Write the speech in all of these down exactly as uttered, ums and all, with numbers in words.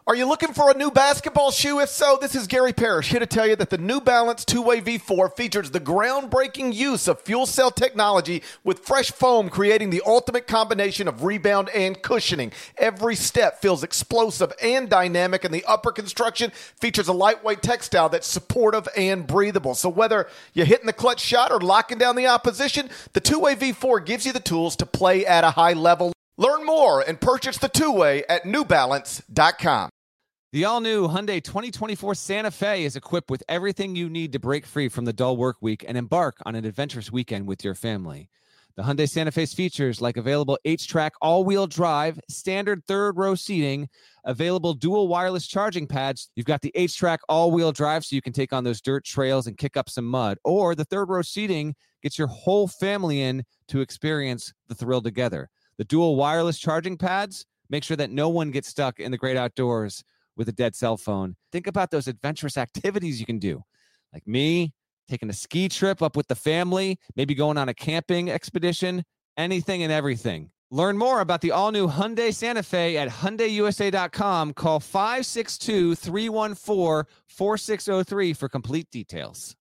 Are you looking for a new basketball shoe? If so, this is Gary Parrish here to tell you that the New Balance two-way V four features the groundbreaking use of fuel cell technology with fresh foam, creating the ultimate combination of rebound and cushioning. Every step feels explosive and dynamic, and the upper construction features a lightweight textile that's supportive and breathable. So whether you're hitting the clutch shot or locking down the opposition, the two-way V four gives you the tools to play at a high level. Learn more and purchase the two-way at new balance dot com. The all-new Hyundai twenty twenty-four Santa Fe is equipped with everything you need to break free from the dull work week and embark on an adventurous weekend with your family. The Hyundai Santa Fe's features like available H-Track all-wheel drive, standard third-row seating, available dual wireless charging pads. You've got the H-Track all-wheel drive so you can take on those dirt trails and kick up some mud. Or the third-row seating gets your whole family in to experience the thrill together. The dual wireless charging pads make sure that no one gets stuck in the great outdoors with a dead cell phone. Think about those adventurous activities you can do. Like me, taking a ski trip up with the family, maybe going on a camping expedition, anything and everything. Learn more about the all-new Hyundai Santa Fe at Hyundai U S A dot com. Call five six two, three one four, four six zero three for complete details.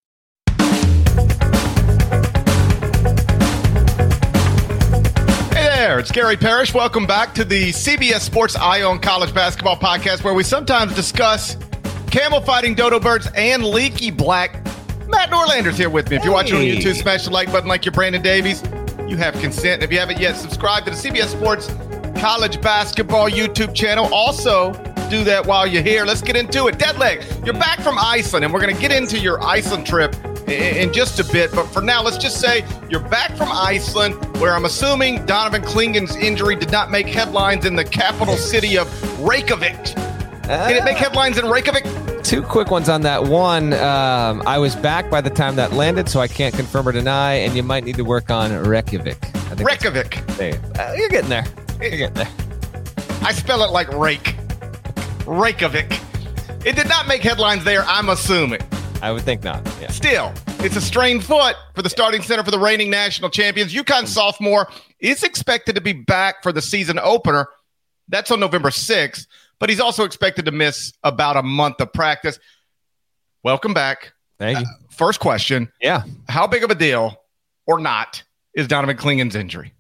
Hey there, it's Gary Parrish. Welcome back to the C B S Sports Eye on College Basketball podcast, where we sometimes discuss camel fighting dodo birds and leaky black. Matt Norlander's here with me. If you're watching on YouTube, smash the like button like you're Brandon Davies. You have consent. If you haven't yet, subscribe to the C B S Sports College Basketball YouTube channel. Also, do that while you're here. Let's get into it. Deadleg, you're back from Iceland, and we're going to get into your Iceland trip in just a bit. But for now, let's just say you're back from Iceland, where I'm assuming Donovan Clingan's injury did not make headlines in the capital city of Reykjavik. Did it make headlines in Reykjavik? Two quick ones on that. One, um, I was back by the time that landed, so I can't confirm or deny, and you might need to work on Reykjavik. I think Reykjavik. Uh, you're getting there. You're getting there. I spell it like rake. Reykjavik. It did not make headlines there, I'm assuming. I would think not. Yeah. Still, it's a strained foot for the starting center for the reigning national champions. UConn sophomore is expected to be back for the season opener. That's on November sixth, but he's also expected to miss about a month of practice. Welcome back. Thank you. Uh, first question. Yeah. How big of a deal or not is Donovan Clingan's injury?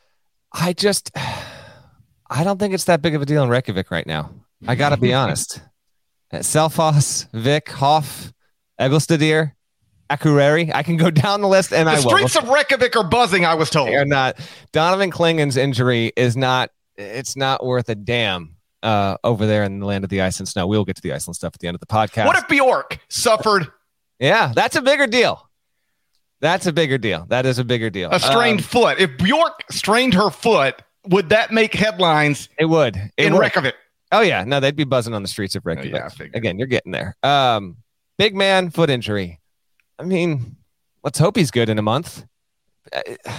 I just, I don't think it's that big of a deal in Reykjavik right now. I got to be honest. Selfoss, Vic, Hoff, Egglestadir, Akureyri. I can go down the list, and the I will. The streets of Reykjavik are buzzing, I was told. They're not. Donovan Clingan's injury is not, it's not worth a damn uh, over there in the land of the ice and snow. We'll get to the Iceland stuff at the end of the podcast. What if Bjork suffered? Yeah, that's a bigger deal. That's a bigger deal. That is a bigger deal. A strained um, foot. If Bjork strained her foot, would that make headlines? It would. It in would. Reykjavik. Oh, yeah. No, they'd be buzzing on the streets of Reykjavik. Oh, yeah, Again, you're getting there. Um, big man, foot injury. I mean, let's hope he's good in a month. Uh,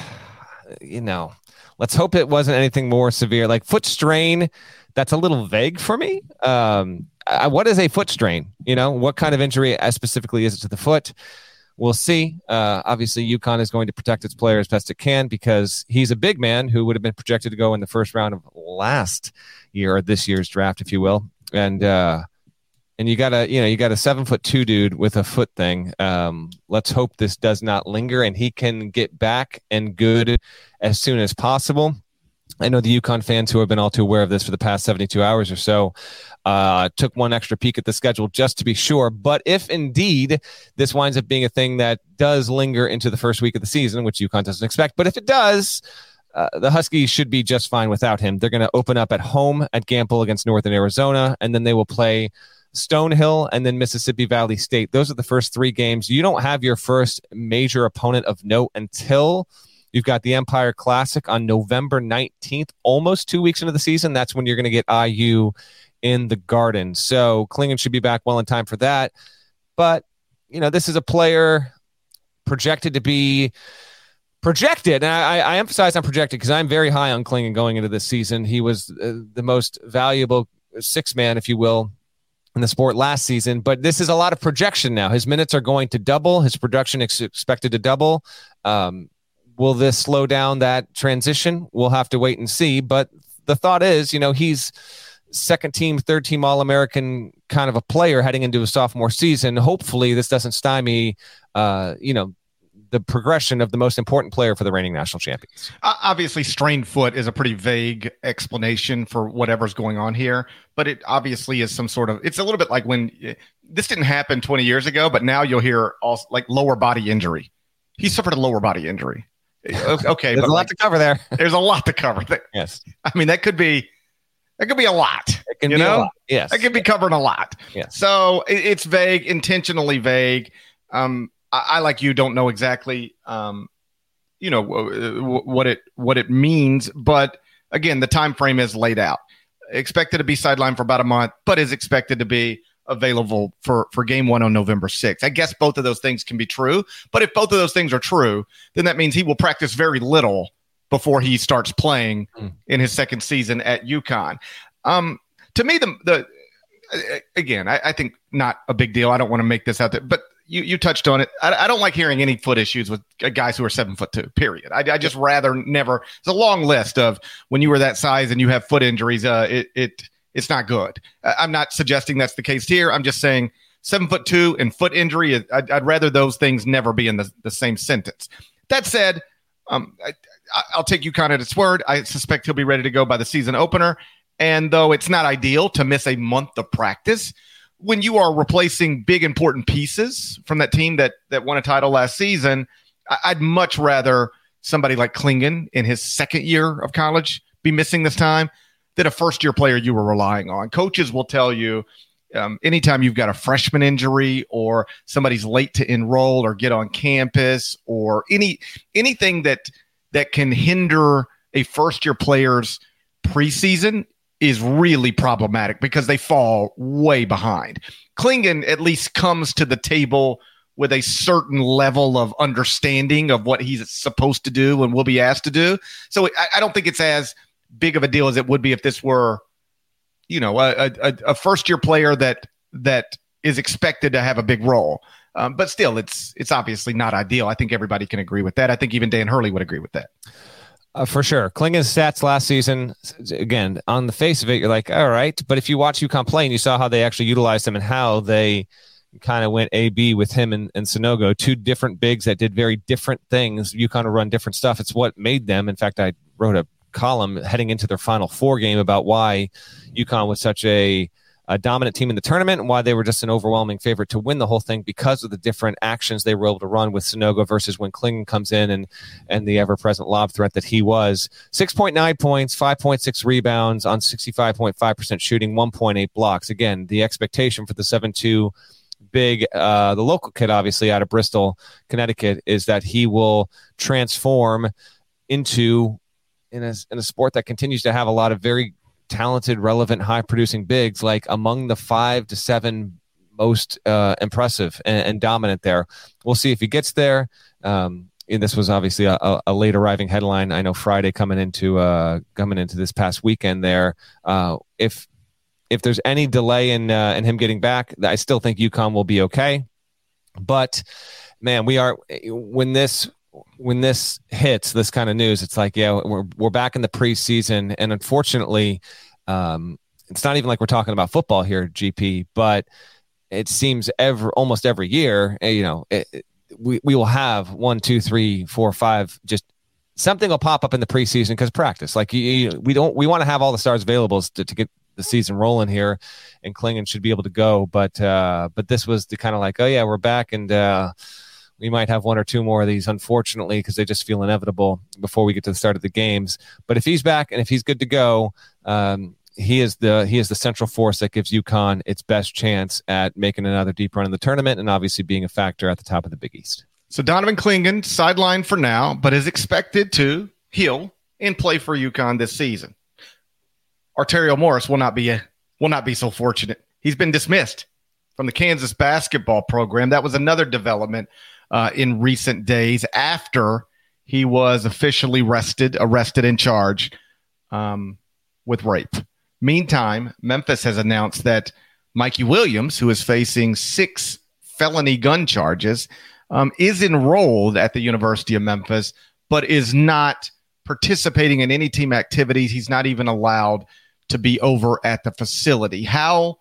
you know, let's hope it wasn't anything more severe. Like foot strain, that's a little vague for me. Um, I, what is a foot strain? You know, what kind of injury as specifically is it to the foot? We'll see. Uh, obviously, UConn is going to protect its player as best it can because he's a big man who would have been projected to go in the first round of last year or this year's draft, if you will. And uh, and you got a you know you got a seven foot two dude with a foot thing. Um, let's hope this does not linger and he can get back and good as soon as possible. I know the UConn fans who have been all too aware of this for the past seventy-two hours or so uh, took one extra peek at the schedule just to be sure. But if indeed this winds up being a thing that does linger into the first week of the season, which UConn doesn't expect, but if it does, uh, the Huskies should be just fine without him. They're going to open up at home at Gamble against Northern Arizona, and then they will play Stonehill and then Mississippi Valley State. Those are the first three games. You don't have your first major opponent of note until you've got the Empire Classic on November nineteenth, almost two weeks into the season. That's when you're going to get I U in the Garden. So Clingan should be back well in time for that. But, you know, this is a player projected to be projected. And I, I emphasize on projected because I'm very high on Clingan going into this season. He was uh, the most valuable six man, if you will, in the sport last season. But this is a lot of projection now. His minutes are going to double. His production is expected to double. Um, Will this slow down that transition? We'll have to wait and see. But the thought is, you know, he's second team, third team All-American kind of a player heading into a sophomore season. Hopefully this doesn't stymie, uh, you know, the progression of the most important player for the reigning national champions. Obviously, strained foot is a pretty vague explanation for whatever's going on here, but it obviously is some sort of, it's a little bit like when this didn't happen twenty years ago, but now you'll hear also like lower body injury. He suffered a lower body injury. Okay. There's but a lot like, to cover there. There's a lot to cover there. Yes. I mean, that could be, that could be a lot. It can you be know? a lot. Yes. That could be covering a lot. Yes. So it, it's vague, intentionally vague. Um, I, I, like you, don't know exactly, um, you know, w- what it what it means. But again, the time frame is laid out. Expected to be sidelined for about a month, but is expected to be available for, for game one on November sixth. I guess both of those things can be true. But if both of those things are true, then that means he will practice very little before he starts playing mm. in his second season at UConn. Um, to me, the the again, I, I think not a big deal. I don't want to make this out there, but you, you touched on it. I, I don't like hearing any foot issues with guys who are seven foot two, period. I, I just rather never. It's a long list of when you were that size and you have foot injuries. Uh, it, it, it's not good. I'm not suggesting that's the case here. I'm just saying seven foot two and foot injury. I'd, I'd rather those things never be in the, the same sentence. That said, um, I, I'll take UConn at its word. I suspect he'll be ready to go by the season opener. And though it's not ideal to miss a month of practice, when you are replacing big, important pieces from that team that that won a title last season, I'd much rather somebody like Clingan in his second year of college be missing this time than a first-year player you were relying on. Coaches will tell you um, anytime you've got a freshman injury or somebody's late to enroll or get on campus or any anything that that can hinder a first-year player's preseason is really problematic because they fall way behind. Clingan at least comes to the table with a certain level of understanding of what he's supposed to do and will be asked to do. So I, I don't think it's as big of a deal as it would be if this were, you know, a, a, a first-year player that that is expected to have a big role. Um, but still, it's it's obviously not ideal. I think everybody can agree with that. I think even Dan Hurley would agree with that. Uh, for sure. Clingan's stats last season, again, on the face of it, you're like, all right. But if you watch UConn play and you saw how they actually utilized him and how they kind of went A B with him and, and Sanogo, two different bigs that did very different things. UConn would run different stuff. It's what made them. In fact, I wrote a column heading into their Final Four game about why UConn was such a a dominant team in the tournament and why they were just an overwhelming favorite to win the whole thing because of the different actions they were able to run with Sanogo versus when Clingan comes in and and the ever-present lob threat that he was. six point nine points, five point six rebounds on sixty-five point five percent shooting, one point eight blocks. Again, the expectation for the seven two big, uh, the local kid, obviously, out of Bristol, Connecticut, is that he will transform into, in a, in a sport that continues to have a lot of very talented, relevant, high-producing bigs, like among the five to seven most uh, impressive and, and dominant there. We'll see if he gets there. Um, and this was obviously a, a, a late arriving headline. I know Friday coming into uh, coming into this past weekend there. Uh, if if there's any delay in uh, in him getting back, I still think UConn will be okay. But man, we are when this. When this hits, this kind of news, it's like, yeah, we're we're back in the preseason, and unfortunately, um, it's not even like we're talking about football here, G P. But it seems every almost every year, you know, it, it, we we will have one, two, three, four, five, just something will pop up in the preseason because practice. Like you, you, we don't we want to have all the stars available to, to get the season rolling here, and Clingan should be able to go. But uh, but this was the kind of like, oh yeah, we're back and. Uh, We might have one or two more of these, unfortunately, because they just feel inevitable before we get to the start of the games. But if he's back and if he's good to go, um, he is the he is the central force that gives UConn its best chance at making another deep run in the tournament and obviously being a factor at the top of the Big East. So Donovan Clingan sidelined for now, but is expected to heal and play for UConn this season. Arterio Morris will not be a, will not be so fortunate. He's been dismissed from the Kansas basketball program. That was another development Uh, in recent days after he was officially arrested, arrested and charged um, with rape. Meantime, Memphis has announced that Mikey Williams, who is facing six felony gun charges, um, is enrolled at the University of Memphis, but is not participating in any team activities. He's not even allowed to be over at the facility. How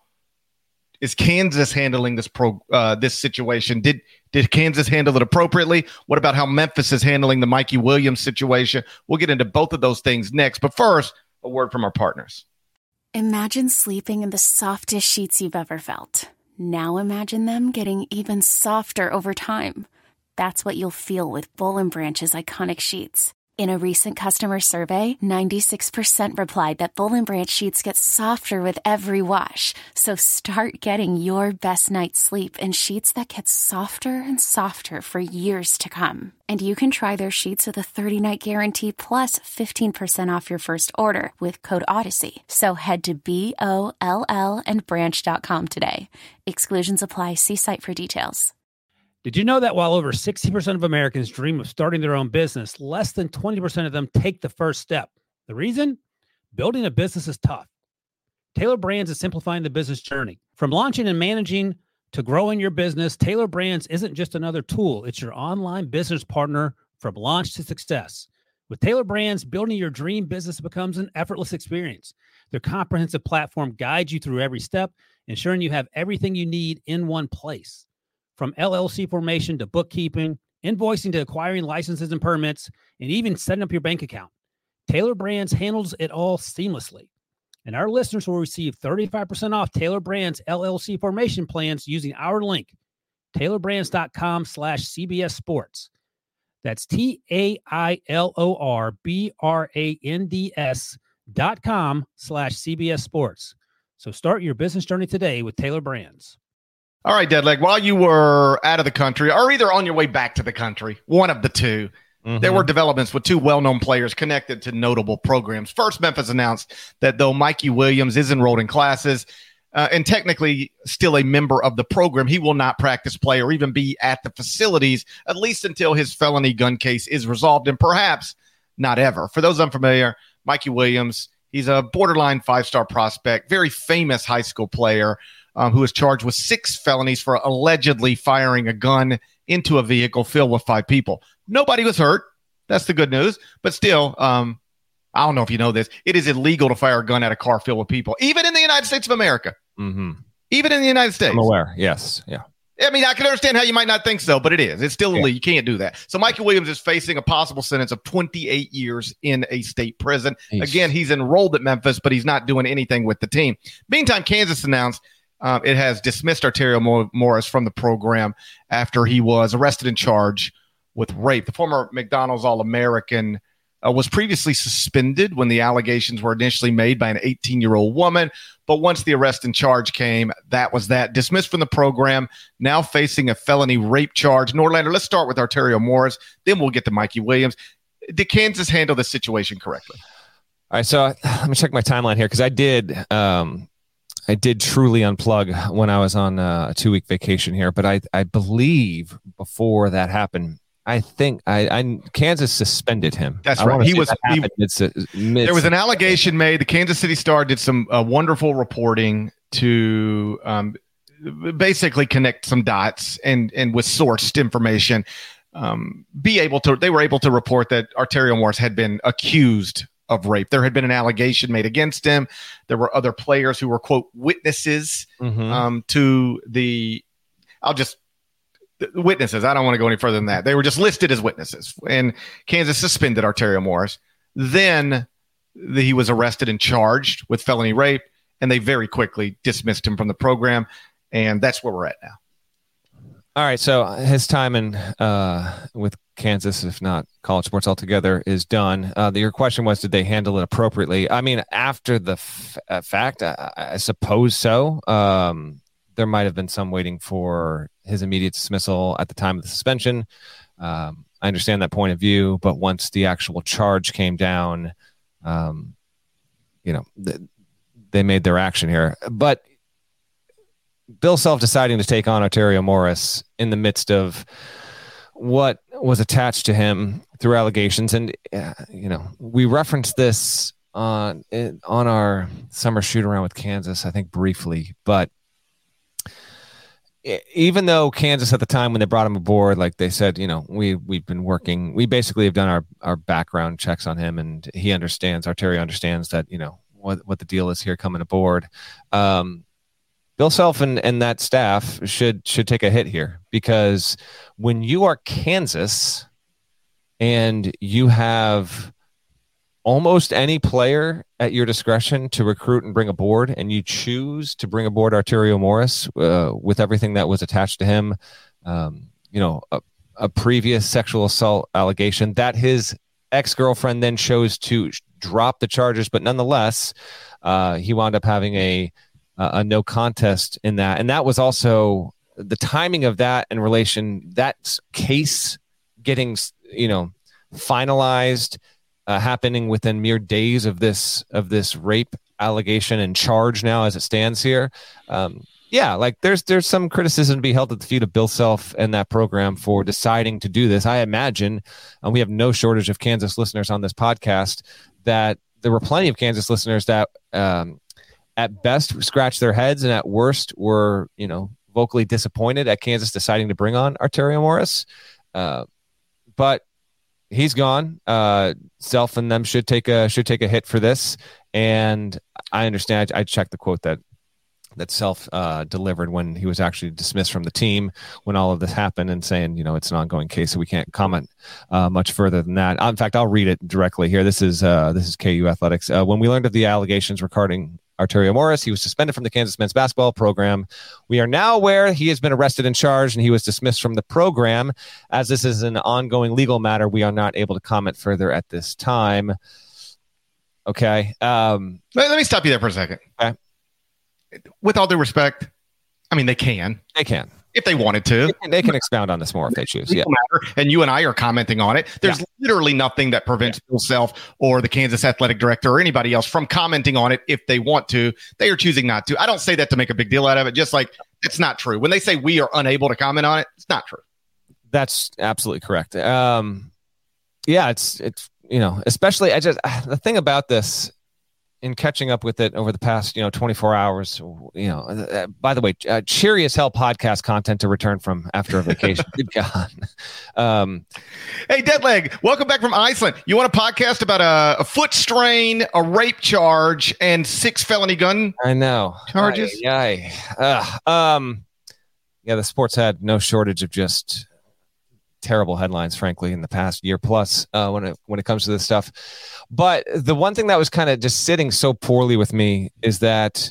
is Kansas handling this pro uh, this situation? Did did Kansas handle it appropriately? What about how Memphis is handling the Mikey Williams situation? We'll get into both of those things next. But first, a word from our partners. Imagine sleeping in the softest sheets you've ever felt. Now imagine them getting even softer over time. That's what you'll feel with Boll and Branch's iconic sheets. In a recent customer survey, ninety-six percent replied that Boll and Branch sheets get softer with every wash. So start getting your best night's sleep in sheets that get softer and softer for years to come. And you can try their sheets with a thirty-night guarantee plus fifteen percent off your first order with code Odyssey. So head to B O L L and branch dot com today. Exclusions apply. See site for details. Did you know that while over sixty percent of Americans dream of starting their own business, less than twenty percent of them take the first step? The reason? Building a business is tough. Taylor Brands is simplifying the business journey. From launching and managing to growing your business, Taylor Brands isn't just another tool. It's your online business partner from launch to success. With Taylor Brands, building your dream business becomes an effortless experience. Their comprehensive platform guides you through every step, ensuring you have everything you need in one place. From L L C formation to bookkeeping, invoicing to acquiring licenses and permits, and even setting up your bank account, Taylor Brands handles it all seamlessly. And our listeners will receive thirty-five percent off Taylor Brands L L C formation plans using our link, taylor brands dot com slash C B S Sports. That's T A I L O R B R A N D S dot com slash C B S Sports. So start your business journey today with Taylor Brands. All right, Deadleg, while you were out of the country or either on your way back to the country, one of the two, mm-hmm. there were developments with two well-known players connected to notable programs. First, Memphis announced that though Mikey Williams is enrolled in classes uh, and technically still a member of the program, he will not practice, play, or even be at the facilities, at least until his felony gun case is resolved, and perhaps not ever. For those unfamiliar, Mikey Williams, he's a borderline five-star prospect, very famous high school player, Um, who is charged with six felonies for allegedly firing a gun into a vehicle filled with five people. Nobody was hurt. That's the good news. But still, um, I don't know if you know this. It is illegal to fire a gun at a car filled with people, even in the United States of America. Mm-hmm. Even in the United States. I'm aware. Yes. Yeah. I mean, I can understand how you might not think so, but it is. It's still illegal. Yeah. You can't do that. So Michael Williams is facing a possible sentence of twenty-eight years in a state prison. Eesh. Again, he's enrolled at Memphis, but he's not doing anything with the team. Meantime, Kansas announced Um, it has dismissed Arterio Morris from the program after he was arrested and charged with rape. The former McDonald's All-American uh, was previously suspended when the allegations were initially made by an eighteen-year-old woman. But once the arrest and charge came, that was that. Dismissed from the program, now facing a felony rape charge. Norlander, let's start with Arterio Morris. Then we'll get to Mikey Williams. Did Kansas handle the situation correctly? All right, so uh, let me check my timeline here because I did um, – I did truly unplug when I was on a two-week vacation here, but I, I believe before that happened, I think I, I Kansas suspended him. That's I right. He was. He, mid, mid, there was an allegation made. The Kansas City Star did some uh, wonderful reporting to um, basically connect some dots and and with sourced information, um, be able to. They were able to report that Arterio Morris had been accused of rape. There had been an allegation made against him. There were other players who were, quote, witnesses mm-hmm. um, to the, I'll just, witnesses. I don't want to go any further than that. They were just listed as witnesses. And Kansas suspended Arterio Morris. Then the, he was arrested and charged with felony rape, and they very quickly dismissed him from the program. And that's where we're at now. All right, so his time in uh, with Kansas, if not college sports altogether, is done. Uh, the, your question was, did they handle it appropriately? I mean, after the f- uh, fact, I, I suppose so. Um, there might have been some waiting for his immediate dismissal at the time of the suspension. Um, I understand that point of view, but once the actual charge came down, um, you know, th- they made their action here. But Bill Self deciding to take on Arterio Morris in the midst of what was attached to him through allegations. And, uh, you know, we referenced this on, on our summer shoot around with Kansas, I think briefly, but even though Kansas at the time when they brought him aboard, like they said, you know, we, we've been working, we basically have done our, our background checks on him, and he understands, Arterio understands that, you know, what what the deal is here coming aboard. Um, Bill Self and, and that staff should should take a hit here, because when you are Kansas and you have almost any player at your discretion to recruit and bring aboard, and you choose to bring aboard Arterio Morris uh, with everything that was attached to him, um, you know, a, a previous sexual assault allegation that his ex-girlfriend then chose to drop the charges, but nonetheless, uh, he wound up having a a no contest in that. And that was also the timing of that in relation, that case getting, you know, finalized, uh, happening within mere days of this, of this rape allegation and charge now as it stands here. Um, yeah, like there's, there's some criticism to be held at the feet of Bill Self and that program for deciding to do this. I imagine, and we have no shortage of Kansas listeners on this podcast, that there were plenty of Kansas listeners that, um, at best scratched their heads and at worst were, you know, vocally disappointed at Kansas deciding to bring on Arterio Morris. Uh, but he's gone. Uh, Self and them should take a, should take a hit for this. And I understand. I, I checked the quote that, that Self uh, delivered when he was actually dismissed from the team when all of this happened, and saying, you know, it's an ongoing case, so we can't comment uh, much further than that. In fact, I'll read it directly here. This is, uh, this is K U Athletics. Uh, when we learned of the allegations regarding Arterio Morris, he was suspended from the Kansas men's basketball program. We are now aware he has been arrested and charged, and he was dismissed from the program. As this is an ongoing legal matter, we are not able to comment further at this time. Okay. Um, let, let me stop you there for a second. Okay. With all due respect, I mean, they can. They can. If they wanted to. They can, they can expound on this more if they choose. Yeah. Matter, and you and I are commenting on it. There's yeah. literally nothing that prevents yeah. Bill Self or the Kansas athletic director or anybody else from commenting on it if they want to. They are choosing not to. I don't say that to make a big deal out of it. Just like, it's not true. When they say we are unable to comment on it, it's not true. That's absolutely correct. Um, yeah, it's, it's, you know, especially I just, the thing about this, in catching up with it over the past, you know, twenty-four hours, you know, uh, by the way, uh, cheery as hell podcast content to return from after a vacation. Good God. Um, hey, Deadleg, welcome back from Iceland. You want a podcast about a, a foot strain, a rape charge, and six felony gun I know. charges? Yeah. Uh, um, yeah, the sports had no shortage of just terrible headlines, frankly, in the past year plus uh, when it when it comes to this stuff. But the one thing that was kind of just sitting so poorly with me is that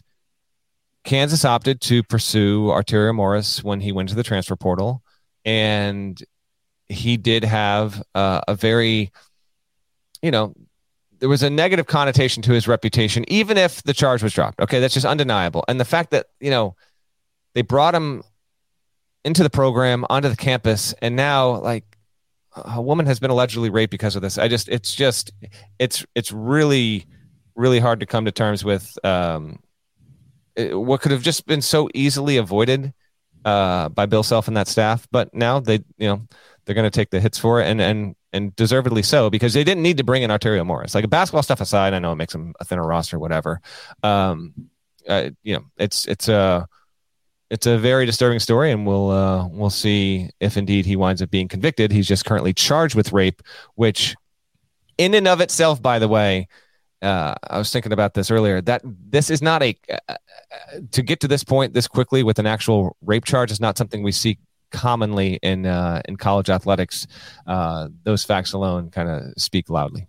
Kansas opted to pursue Arterio Morris when he went to the transfer portal, and he did have uh, a very, you know, there was a negative connotation to his reputation, even if the charge was dropped. Okay, that's just undeniable. And the fact that, you know, they brought him into the program, onto the campus, and now like a woman has been allegedly raped because of this. I just, it's just, it's, it's really, really hard to come to terms with um, it, what could have just been so easily avoided uh, by Bill Self and that staff. But now they, you know, they're going to take the hits for it, and, and, and deservedly so, because they didn't need to bring in Arterio Morris. Like, basketball stuff aside, I know it makes him a thinner roster, whatever. Um, uh, you know, it's, it's a, uh, It's a very disturbing story, and we'll uh, we'll see if indeed he winds up being convicted. He's just currently charged with rape, which, in and of itself, by the way, uh, I was thinking about this earlier. That this is not a uh, to get to this point this quickly with an actual rape charge is not something we see commonly in uh, in college athletics. Uh, those facts alone kind of speak loudly.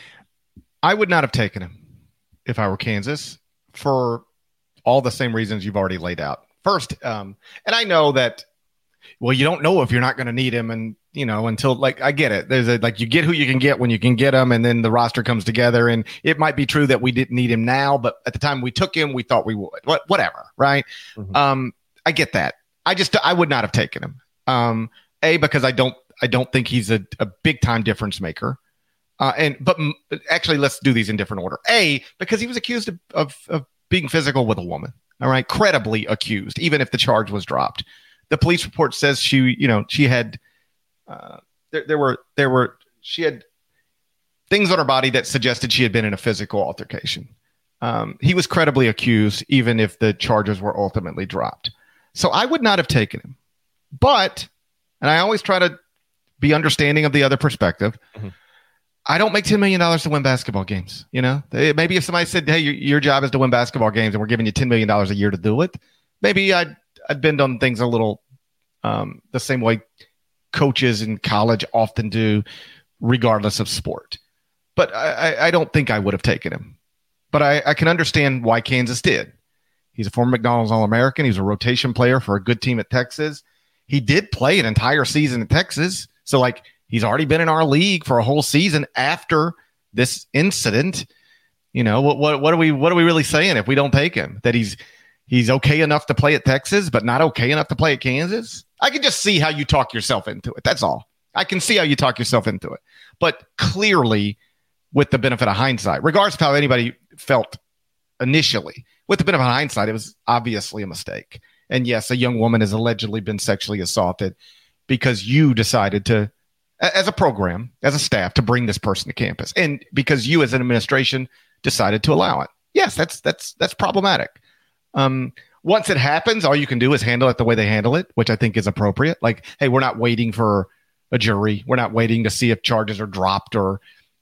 I would not have taken him if I were Kansas for all the same reasons you've already laid out. First, um, and I know that, well, you don't know if you're not going to need him, and you know, until like I get it. There's a like you get who you can get when you can get him, and then the roster comes together. And it might be true that we didn't need him now, but at the time we took him, we thought we would. What, whatever, right? Mm-hmm. Um, I get that. I just I would not have taken him. Um, a because I don't I don't think he's a, a big time difference maker. Uh, and but m- actually, let's do these in different order. A because he was accused of, of, of being physical with a woman. All right, credibly accused, even if the charge was dropped. The police report says she, you know, she had, uh, there, there were, there were, she had things on her body that suggested she had been in a physical altercation. Um, he was credibly accused, even if the charges were ultimately dropped. So I would not have taken him. But, and I always try to be understanding of the other perspective, mm-hmm. I don't make ten million dollars to win basketball games. You know, maybe if somebody said, hey, your, your job is to win basketball games and we're giving you ten million dollars a year to do it, maybe I'd, I'd bend on things a little um, the same way coaches in college often do, regardless of sport. But I, I don't think I would have taken him. But I, I can understand why Kansas did. He's a former McDonald's All-American. He was a rotation player for a good team at Texas. He did play an entire season at Texas. So, like, he's already been in our league for a whole season after this incident. You know, what what what are we what are we really saying if we don't take him? That he's he's okay enough to play at Texas, but not okay enough to play at Kansas? I can just see how you talk yourself into it. That's all. I can see how you talk yourself into it. But clearly, with the benefit of hindsight, regardless of how anybody felt initially, with the benefit of hindsight, it was obviously a mistake. And yes, a young woman has allegedly been sexually assaulted because you decided to, as a program, as a staff, to bring this person to campus, and because you, as an administration, decided to allow it. Yes, that's that's that's problematic. Um, once it happens, all you can do is handle it the way they handle it, which I think is appropriate. Like, hey, we're not waiting for a jury. We're not waiting to see if charges are dropped or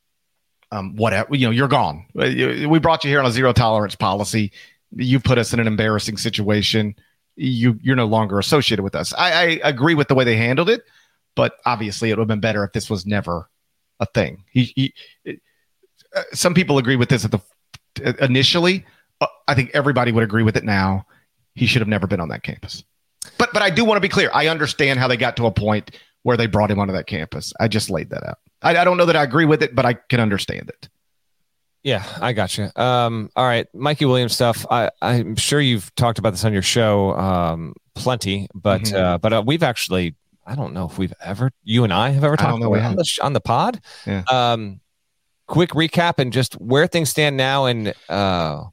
um, whatever. You know, you're gone. We brought you here on a zero tolerance policy. You put us in an embarrassing situation. You you're no longer associated with us. I, I agree with the way they handled it, but obviously it would have been better if this was never a thing. He, he it, uh, some people agree with this at the initially. Uh, I think everybody would agree with it now. He should have never been on that campus. But but I do want to be clear. I understand how they got to a point where they brought him onto that campus. I just laid that out. I, I don't know that I agree with it, but I can understand it. Yeah, I got you. Um, all right, Mikey Williams stuff. I, I'm sure you've talked about this on your show um, plenty, but mm-hmm. uh, but uh, we've actually, I don't know if we've ever, you and I have ever talked about it on the, on the pod. Yeah. Um, quick recap and just where things stand now, and uh,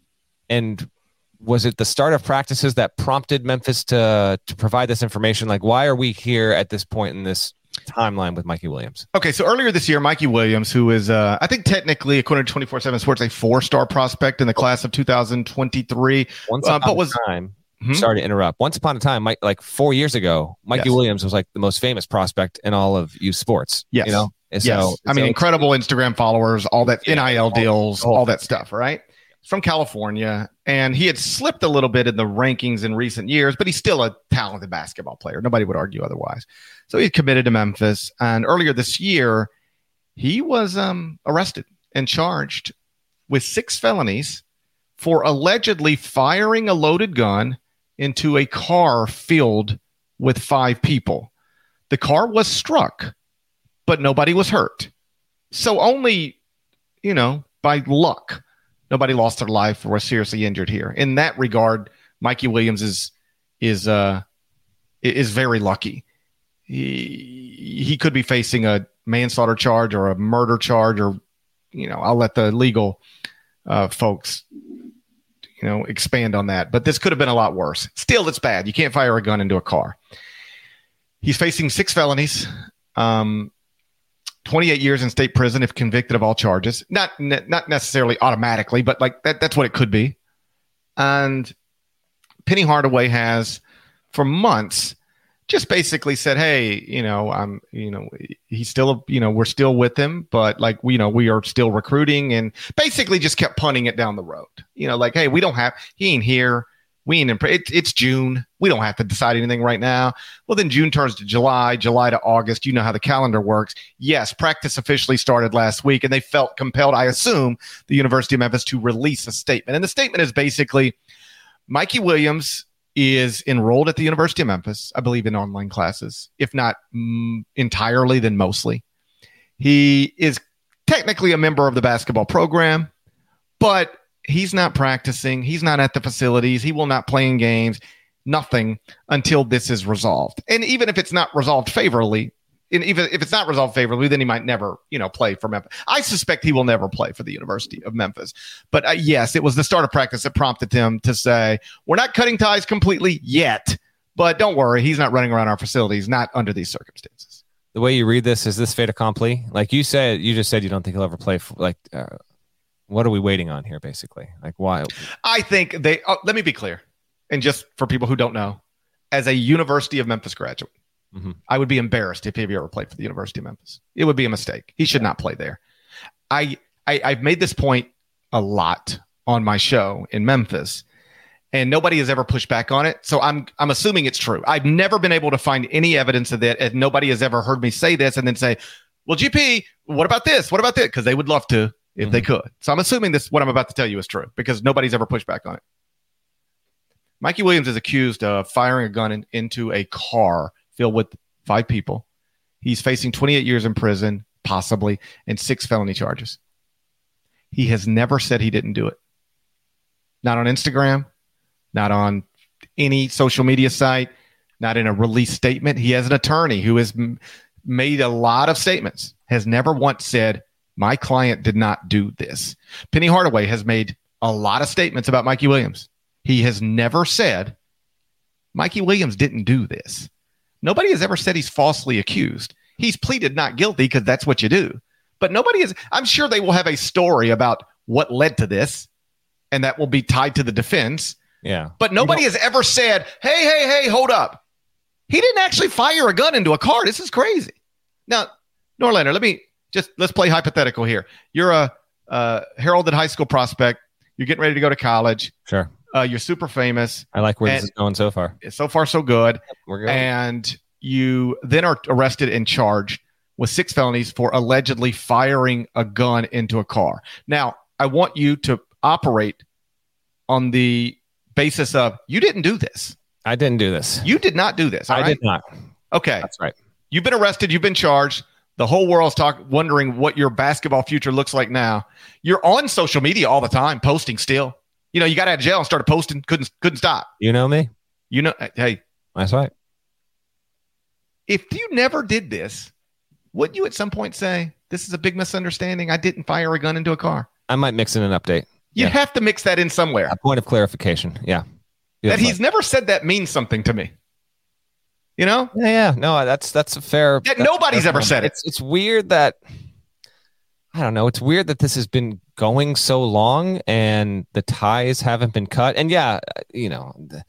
and was it the start of practices that prompted Memphis to to provide this information? Like, why are we here at this point in this timeline with Mikey Williams? Okay, so earlier this year, Mikey Williams, who is, uh, I think technically, according to twenty-four seven Sports, a four-star prospect in the class of two thousand twenty-three. Once upon uh, but was, a time, hmm? sorry to interrupt. Once upon a time, Mike, like four years ago, Mikey yes. Williams was like the most famous prospect in all of youth sports. Yes, you know, and yes. So, I mean, so, incredible Instagram followers, all that yeah, N I L deals, all, all that stuff, right? From California, and he had slipped a little bit in the rankings in recent years, but he's still a talented basketball player. Nobody would argue otherwise. So he committed to Memphis, and earlier this year, he was um, arrested and charged with six felonies for allegedly firing a loaded gun into a car filled with five people. The car was struck, but nobody was hurt. So only, you know, by luck, nobody lost their life or was seriously injured here. In that regard, Mikey Williams is is uh, is very lucky. He he could be facing a manslaughter charge or a murder charge, or, you know, I'll let the legal uh, folks, you know, expand on that. But this could have been a lot worse. Still, it's bad. You can't fire a gun into a car. He's facing six felonies. Um, twenty-eight years in state prison if convicted of all charges. Not ne- not necessarily automatically, but like that that's what it could be. And Penny Hardaway has, for months, just basically said, hey, you know, I'm, you know, he's still, you know, we're still with him, but like, we, you know, we are still recruiting, and basically just kept punting it down the road. You know, like, hey, we don't have, he ain't here. We ain't, imp- it, it's June. We don't have to decide anything right now. Well, then June turns to July, July to August. You know how the calendar works. Yes, practice officially started last week, and they felt compelled, I assume, the University of Memphis to release a statement. And the statement is basically, Mikey Williams is enrolled at the University of Memphis, I believe, in online classes, if not mm, entirely, then mostly. He is technically a member of the basketball program, but he's not practicing. He's not at the facilities. He will not play in games, nothing until this is resolved. And even if it's not resolved favorably, and even if it's not resolved favorably, then he might never, you know, play for Memphis. I suspect he will never play for the University of Memphis. But uh, yes, it was the start of practice that prompted him to say, we're not cutting ties completely yet, but don't worry, he's not running around our facilities, not under these circumstances. The way you read this, is this fait accompli? Like you said, you just said you don't think he'll ever play for, like, uh, what are we waiting on here, basically? Like, why? I think they, oh, let me be clear. And just for people who don't know, as a University of Memphis graduate, Mm-hmm. I would be embarrassed if he ever played for the University of Memphis. It would be a mistake. He should yeah. not play there. I, I I've made this point a lot on my show in Memphis, and nobody has ever pushed back on it. So I'm I'm assuming it's true. I've never been able to find any evidence of that, and nobody has ever heard me say this and then say, "Well, G P, what about this? What about that?" Because they would love to if mm-hmm. they could. So I'm assuming this what I'm about to tell you is true because nobody's ever pushed back on it. Mikey Williams is accused of firing a gun in, into a car filled with five people. He's facing twenty-eight years in prison, possibly, and six felony charges. He has never said he didn't do it. Not on Instagram, not on any social media site, not in a release statement. He has an attorney who has m- made a lot of statements, has never once said, my client did not do this. Penny Hardaway has made a lot of statements about Mikey Williams. He has never said, Mikey Williams didn't do this. Nobody has ever said he's falsely accused. He's pleaded not guilty because that's what you do. But nobody is, I'm sure they will have a story about what led to this, and that will be tied to the defense. Yeah. But nobody has ever said, hey, hey, hey, hold up. He didn't actually fire a gun into a car. This is crazy. Now, Norlander, let me just, let's play hypothetical here. You're a uh, heralded high school prospect. You're getting ready to go to college. Sure. Uh, you're super famous. I like where this is going so far. So far, so good. We're going. And you then are arrested and charged with six felonies for allegedly firing a gun into a car. Now, I want you to operate on the basis of you didn't do this. I didn't do this. You did not do this. I right? did not. Okay. That's right. You've been arrested. You've been charged. The whole world's talking, wondering what your basketball future looks like now. You're on social media all the time, posting still. You know, you got out of jail and started posting, couldn't couldn't stop. You know me? You know, hey. That's right. If you never did this, wouldn't you at some point say, this is a big misunderstanding? I didn't fire a gun into a car. I might mix in an update. You yeah. have to mix that in somewhere. A point of clarification. Yeah. That he's never said that means something to me. You know? Yeah, yeah. No, that's that's a fair. That nobody's ever said it. It's it's weird that I don't know. It's weird that this has been going so long and the ties haven't been cut. And yeah, you know, the,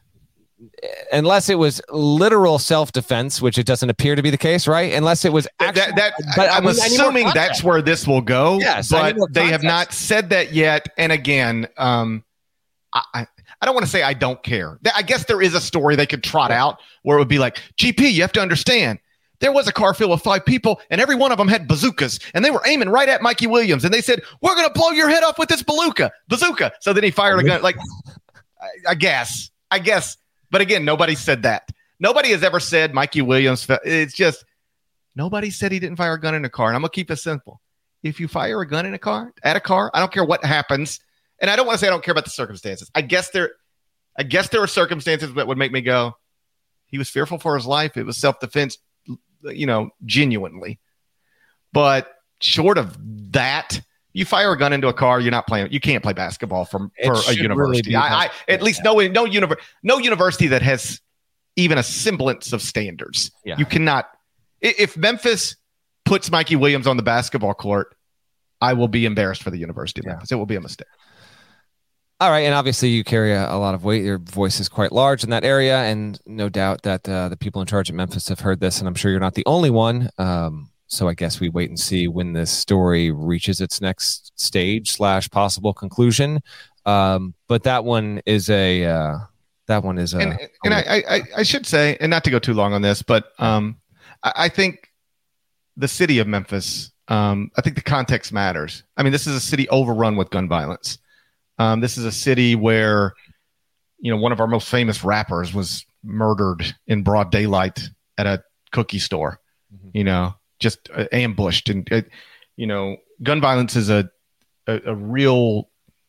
unless it was literal self-defense, which it doesn't appear to be the case, right? Unless it was actually, that, that but I'm I mean, assuming that's where this will go. Yes, but they have not said that yet. And again, um, I, I don't want to say I don't care. I guess there is a story they could trot out where it would be like, G P, you have to understand. There was a car filled with five people, and every one of them had bazookas, and they were aiming right at Mikey Williams. And they said, we're going to blow your head off with this bazooka. Bazooka. So then he fired a gun. Like, I, I guess. I guess. But again, nobody said that. Nobody has ever said Mikey Williams. It's just nobody said he didn't fire a gun in a car. And I'm going to keep it simple. If you fire a gun in a car, at a car, I don't care what happens. And I don't want to say I don't care about the circumstances. I guess there, I guess there are circumstances that would make me go, he was fearful for his life. It was self-defense, you know, genuinely. But short of that, you fire a gun into a car, you're not playing. You can't play basketball from for a university. Really I, I at least no no univer- no university that has even a semblance of standards. Yeah. You cannot. If Memphis puts Mikey Williams on the basketball court, I will be embarrassed for the University of yeah. Memphis. It will be a mistake. All right, and obviously you carry a, a lot of weight. Your voice is quite large in that area, and no doubt that uh, the people in charge at Memphis have heard this, and I'm sure you're not the only one. Um, so I guess we wait and see when this story reaches its next stage slash possible conclusion. Um, but that one is a uh, that one is a. And, and I, I I should say, and not to go too long on this, but um, I, I think the city of Memphis. Um, I think the context matters. I mean, this is a city overrun with gun violence. Um, this is a city where, you know, one of our most famous rappers was murdered in broad daylight at a cookie store, mm-hmm. you know, just uh, ambushed. And, uh, you know, gun violence is a, a, a real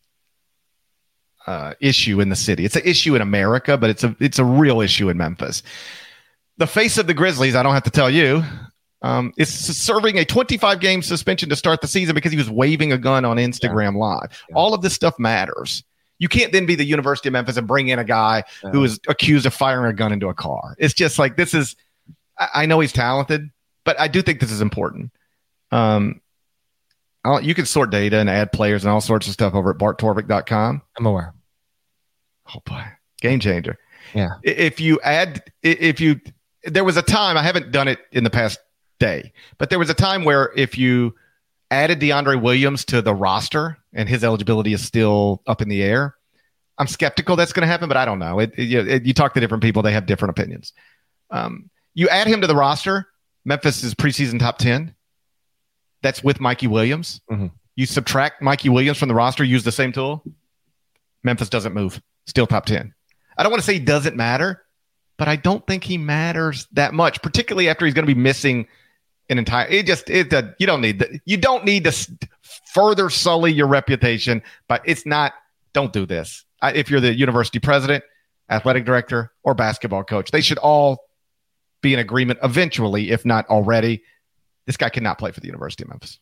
uh, issue in the city. It's an issue in America, but it's a, it's a real issue in Memphis. The face of the Grizzlies, I don't have to tell you, Um, is serving a twenty-five game suspension to start the season because he was waving a gun on Instagram yeah. Live. Yeah. All of this stuff matters. You can't then be the University of Memphis and bring in a guy yeah. who is accused of firing a gun into a car. It's just like, this is, I, I know he's talented, but I do think this is important. Um, I'll, you can sort data and add players and all sorts of stuff over at bart torvik dot com. I'm aware. Oh boy, game changer. Yeah. If you add, if you there was a time, I haven't done it in the past day, but there was a time where if you added DeAndre Williams to the roster and his eligibility is still up in the air, I'm skeptical that's going to happen, but I don't know. It, it, it, you talk to different people, they have different opinions. Um, you add him to the roster, Memphis is preseason top ten. That's with Mikey Williams. Mm-hmm. You subtract Mikey Williams from the roster, use the same tool, Memphis doesn't move. Still top ten. I don't want to say he doesn't matter, but I don't think he matters that much, particularly after he's going to be missing an entire. It just it uh, you don't need that. You don't need to further sully your reputation, but it's not. Don't do this. I, if you're the university president, athletic director, or basketball coach, they should all be in agreement eventually, if not already. This guy cannot play for the University of Memphis.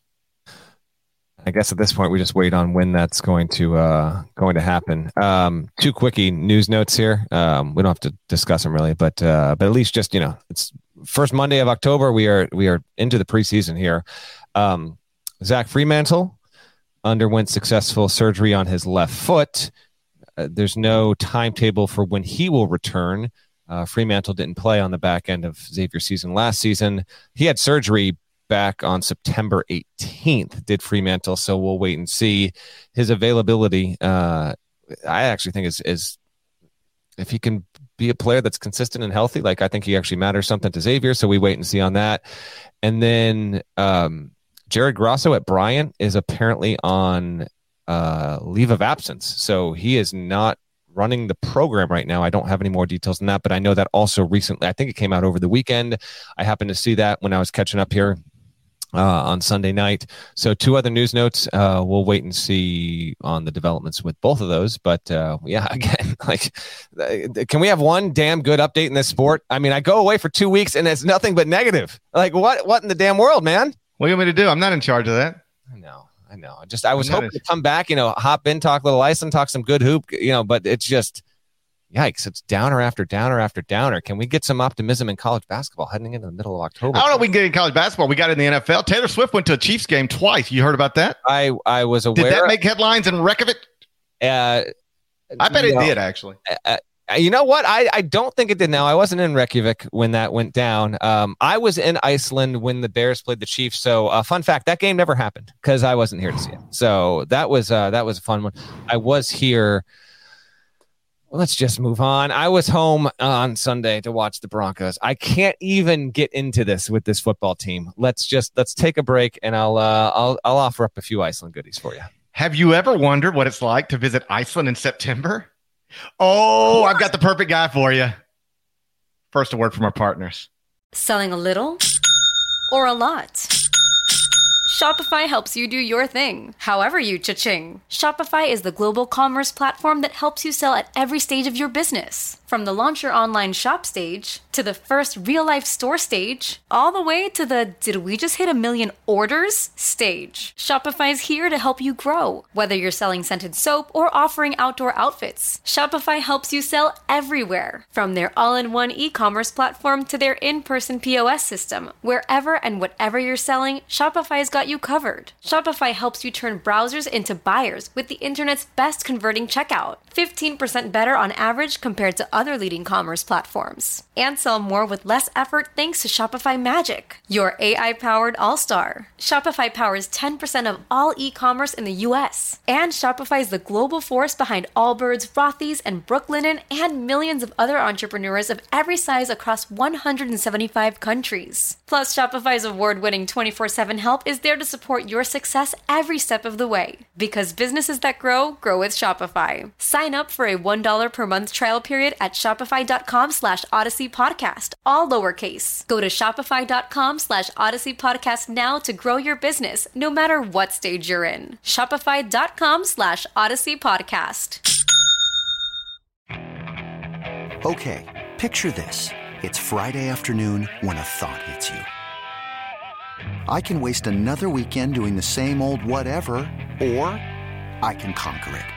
I guess at this point we just wait on when that's going to uh, going to happen. Um, two quickie news notes here. Um, we don't have to discuss them really, but uh, but at least just you know, it's first Monday of October. We are we are into the preseason here. Um, Zach Freemantle underwent successful surgery on his left foot. Uh, there's no timetable for when he will return. Uh, Freemantle didn't play on the back end of Xavier's season last season. He had surgery back on September eighteenth, did Freemantle. So we'll wait and see his availability. Uh, I actually think is, is if he can be a player that's consistent and healthy, like I think he actually matters something to Xavier. So we wait and see on that. And then um, Jared Grosso at Bryant is apparently on uh, leave of absence. So he is not running the program right now. I don't have any more details than that, but I know that also recently, I think it came out over the weekend. I happened to see that when I was catching up here uh, on Sunday night. So two other news notes. Uh, we'll wait and see on the developments with both of those. But uh, yeah, again, like, can we have one damn good update in this sport? I mean, I go away for two weeks and it's nothing but negative. Like what, what in the damn world, man? What do you want me to do? I'm not in charge of that. I know. I know. Just I was hoping to come back, you know, hop in, talk a little Iceland, talk some good hoop, you know, but it's just, yikes, it's downer after downer after downer. Can we get some optimism in college basketball heading into the middle of October? I don't know if we can get in college basketball. We got it in the N F L. Taylor Swift went to a Chiefs game twice. You heard about that? I, I was aware. Did that make headlines in Reykjavik? Uh, I bet it know, did, actually. Uh, You know what? I, I don't think it did now. I wasn't in Reykjavik when that went down. Um, I was in Iceland when the Bears played the Chiefs. So uh, fun fact, that game never happened because I wasn't here to see it. So that was uh, that was a fun one. I was here. Well, let's just move on. I was home on Sunday to watch the Broncos. I can't even get into this with this football team. Let's just let's take a break and I'll uh, I'll I'll offer up a few Iceland goodies for you. Have you ever wondered what it's like to visit Iceland in September? Oh, I've got the perfect guy for you. First, a word from our partners. Selling a little or a lot? Shopify helps you do your thing, however you cha-ching. Shopify is the global commerce platform that helps you sell at every stage of your business. From the launch your online shop stage, to the first real-life store stage, all the way to the did we just hit a million orders stage. Shopify's here to help you grow. Whether you're selling scented soap or offering outdoor outfits, Shopify helps you sell everywhere. From their all-in-one e-commerce platform to their in-person P O S system, wherever and whatever you're selling, Shopify's got you covered. Shopify helps you turn browsers into buyers with the internet's best converting checkout. fifteen percent better on average compared to other leading commerce platforms. And sell more with less effort thanks to Shopify Magic, your A I-powered all-star. Shopify powers ten percent of all e-commerce in the U S. And Shopify is the global force behind Allbirds, Rothy's, and Brooklinen, and millions of other entrepreneurs of every size across one hundred seventy-five countries. Plus, Shopify's award-winning twenty-four seven help is there to support your success every step of the way. Because businesses that grow, grow with Shopify. Sign up for a one dollar per month trial period at shopify.com slash Odyssey Podcast, all lowercase. Go to shopify.com slash Odyssey Podcast now to grow your business, no matter what stage you're in. Shopify.com slash Odyssey Podcast. Okay, picture this. It's Friday afternoon when a thought hits you. I can waste another weekend doing the same old whatever, or I can conquer it.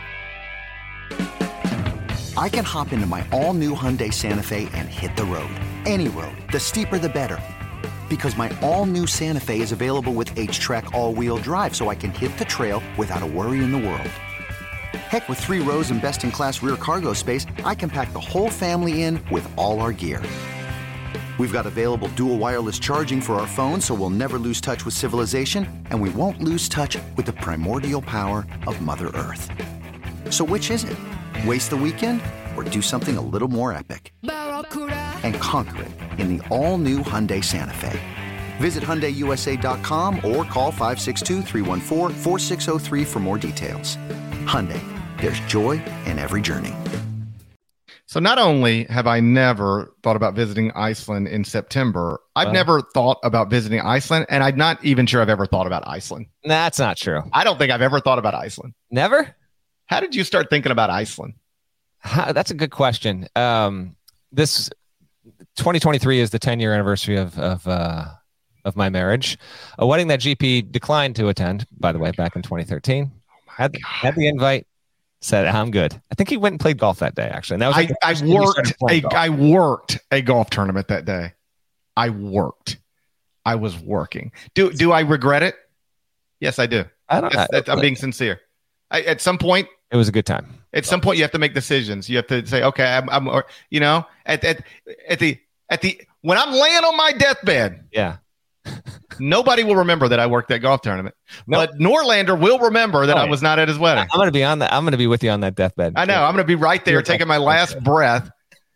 I can hop into my all-new Hyundai Santa Fe and hit the road. Any road. The steeper, the better. Because my all-new Santa Fe is available with H-Track all-wheel drive, so I can hit the trail without a worry in the world. Heck, with three rows and best-in-class rear cargo space, I can pack the whole family in with all our gear. We've got available dual wireless charging for our phones, so we'll never lose touch with civilization, and we won't lose touch with the primordial power of Mother Earth. So which is it? Waste the weekend or do something a little more epic and conquer it in the all-new Hyundai Santa Fe? Visit Hyundai U S A dot com or call five six two, three one four, four six zero three for more details. Hyundai, there's joy in every journey. So not only have I never thought about visiting Iceland in September, I've Wow. never thought about visiting Iceland, and I'm not even sure I've ever thought about Iceland. That's not true. I don't think I've ever thought about Iceland. Never? How did you start thinking about Iceland? How- That's a good question. Um, this twenty twenty-three is the ten year anniversary of of uh, of my marriage, a wedding that G P declined to attend. By the way, back in twenty thirteen, had had the invite, said I'm good. I think he went and played golf that day. Actually, and that was I, like the I first time he worked started a playing golf. I worked a golf tournament that day. I worked. I was working. Do do I regret it? Yes, I do. I don't know. That's, that's, I'm being sincere. I, at some point, It was a good time. at some point, you have to make decisions. You have to say, okay, I'm, I'm or, you know, at at at the at the when I'm laying on my deathbed, Yeah. nobody will remember that I worked that golf tournament. Nope. But Norlander will remember that Oh, I yeah. was not at his wedding. I'm gonna be on that. I'm gonna be with you on that deathbed. I know. I'm going to be right there, You're taking my right. last breath,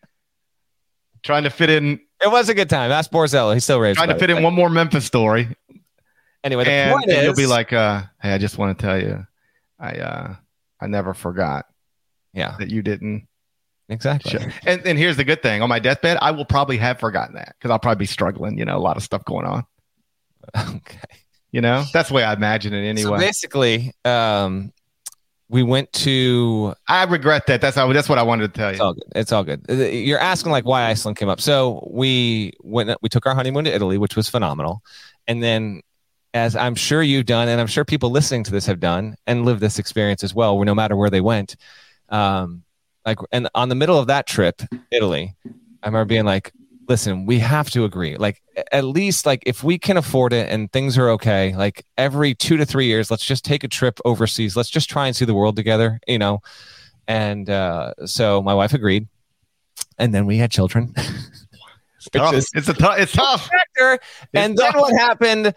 trying to fit in, It was a good time. Ask Borzello. He's still raised. trying to by fit it. in one more Memphis story. Anyway, the And, point and is, you'll be like, uh, "Hey, I just want to tell you, I uh, I never forgot yeah, that you didn't." exactly. Show. And and here's the good thing: on my deathbed, I will probably have forgotten that because I'll probably be struggling. You know, a lot of stuff going on. Okay. You know, that's the way I imagine it So anyway. basically, um, we went to. I regret that. That's how. That's what I wanted to tell It's you. all good. It's all good. Uh, You're asking like why Iceland came up. So we went. We took our honeymoon to Italy, which was phenomenal, and then, as I'm sure you've done, and I'm sure people listening to this have done and lived this experience as well, where no matter where they went, um, like, and on the middle of that trip, Italy, I remember being like, listen, we have to agree. Like, at least, like, if we can afford it and things are okay, like, every two to three years, let's just take a trip overseas. Let's just try and see the world together, you know? And uh, so my wife agreed. And then we had children. Tough. is- It's a tough. It's tough. Factor. And then tough. what happened?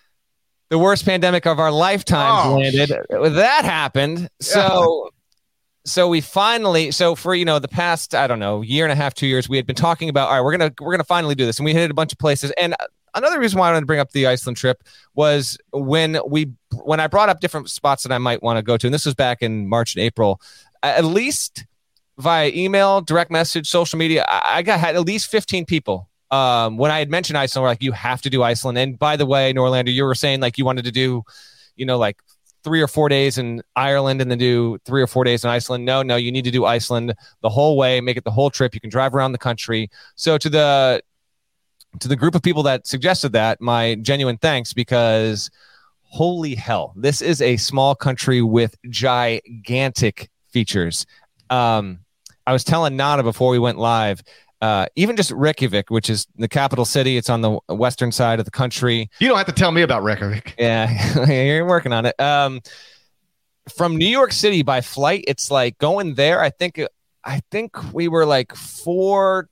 The worst pandemic of our lifetimes Oh, landed. That happened. So so we finally so for you know the past I don't know year and a half two years we had been talking about all right we're gonna we're gonna finally do this, and we hit a bunch of places. And another reason why I wanted to bring up the Iceland trip was when we when I brought up different spots that I might want to go to, and this was back in March and April, at least via email, direct message, social media, I, I got had at least fifteen people. Um, when I had mentioned Iceland, we're like, you have to do Iceland. And by the way, Norlander, you were saying like you wanted to do, you know, like three or four days in Ireland and then do three or four days in Iceland. No, no, you need to do Iceland the whole way, make it the whole trip. You can drive around the country. So to the to the group of people that suggested that, my genuine thanks, because holy hell, this is a small country with gigantic features. Um, I was telling Nana before we went live, uh, even just Reykjavik, which is the capital city, it's on the western side of the country. You don't have to tell me about Reykjavik. Yeah, you're working on it. Um, from New York City by flight, it's like going there. I think, I think we were like four,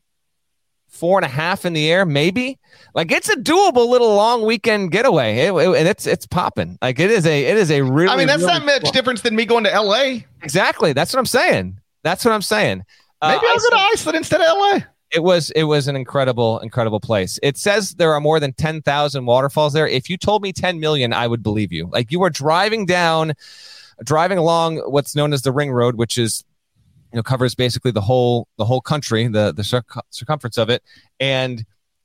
four and a half in the air, maybe. Like it's a doable little long weekend getaway, it, it, and it's it's popping. Like it is a it is a really. I mean, that's really not much cool. difference than me going to L A. Exactly. That's what I'm saying. That's what I'm saying. Uh, Maybe I'll go to Iceland- Iceland instead of L A. It was it was an incredible incredible place. It says there are more than ten thousand waterfalls there. If you told me ten million, I would believe you. Like you were driving down, driving along what's known as the Ring Road, which is you know covers basically the whole the whole country, the the circ- circumference of it, and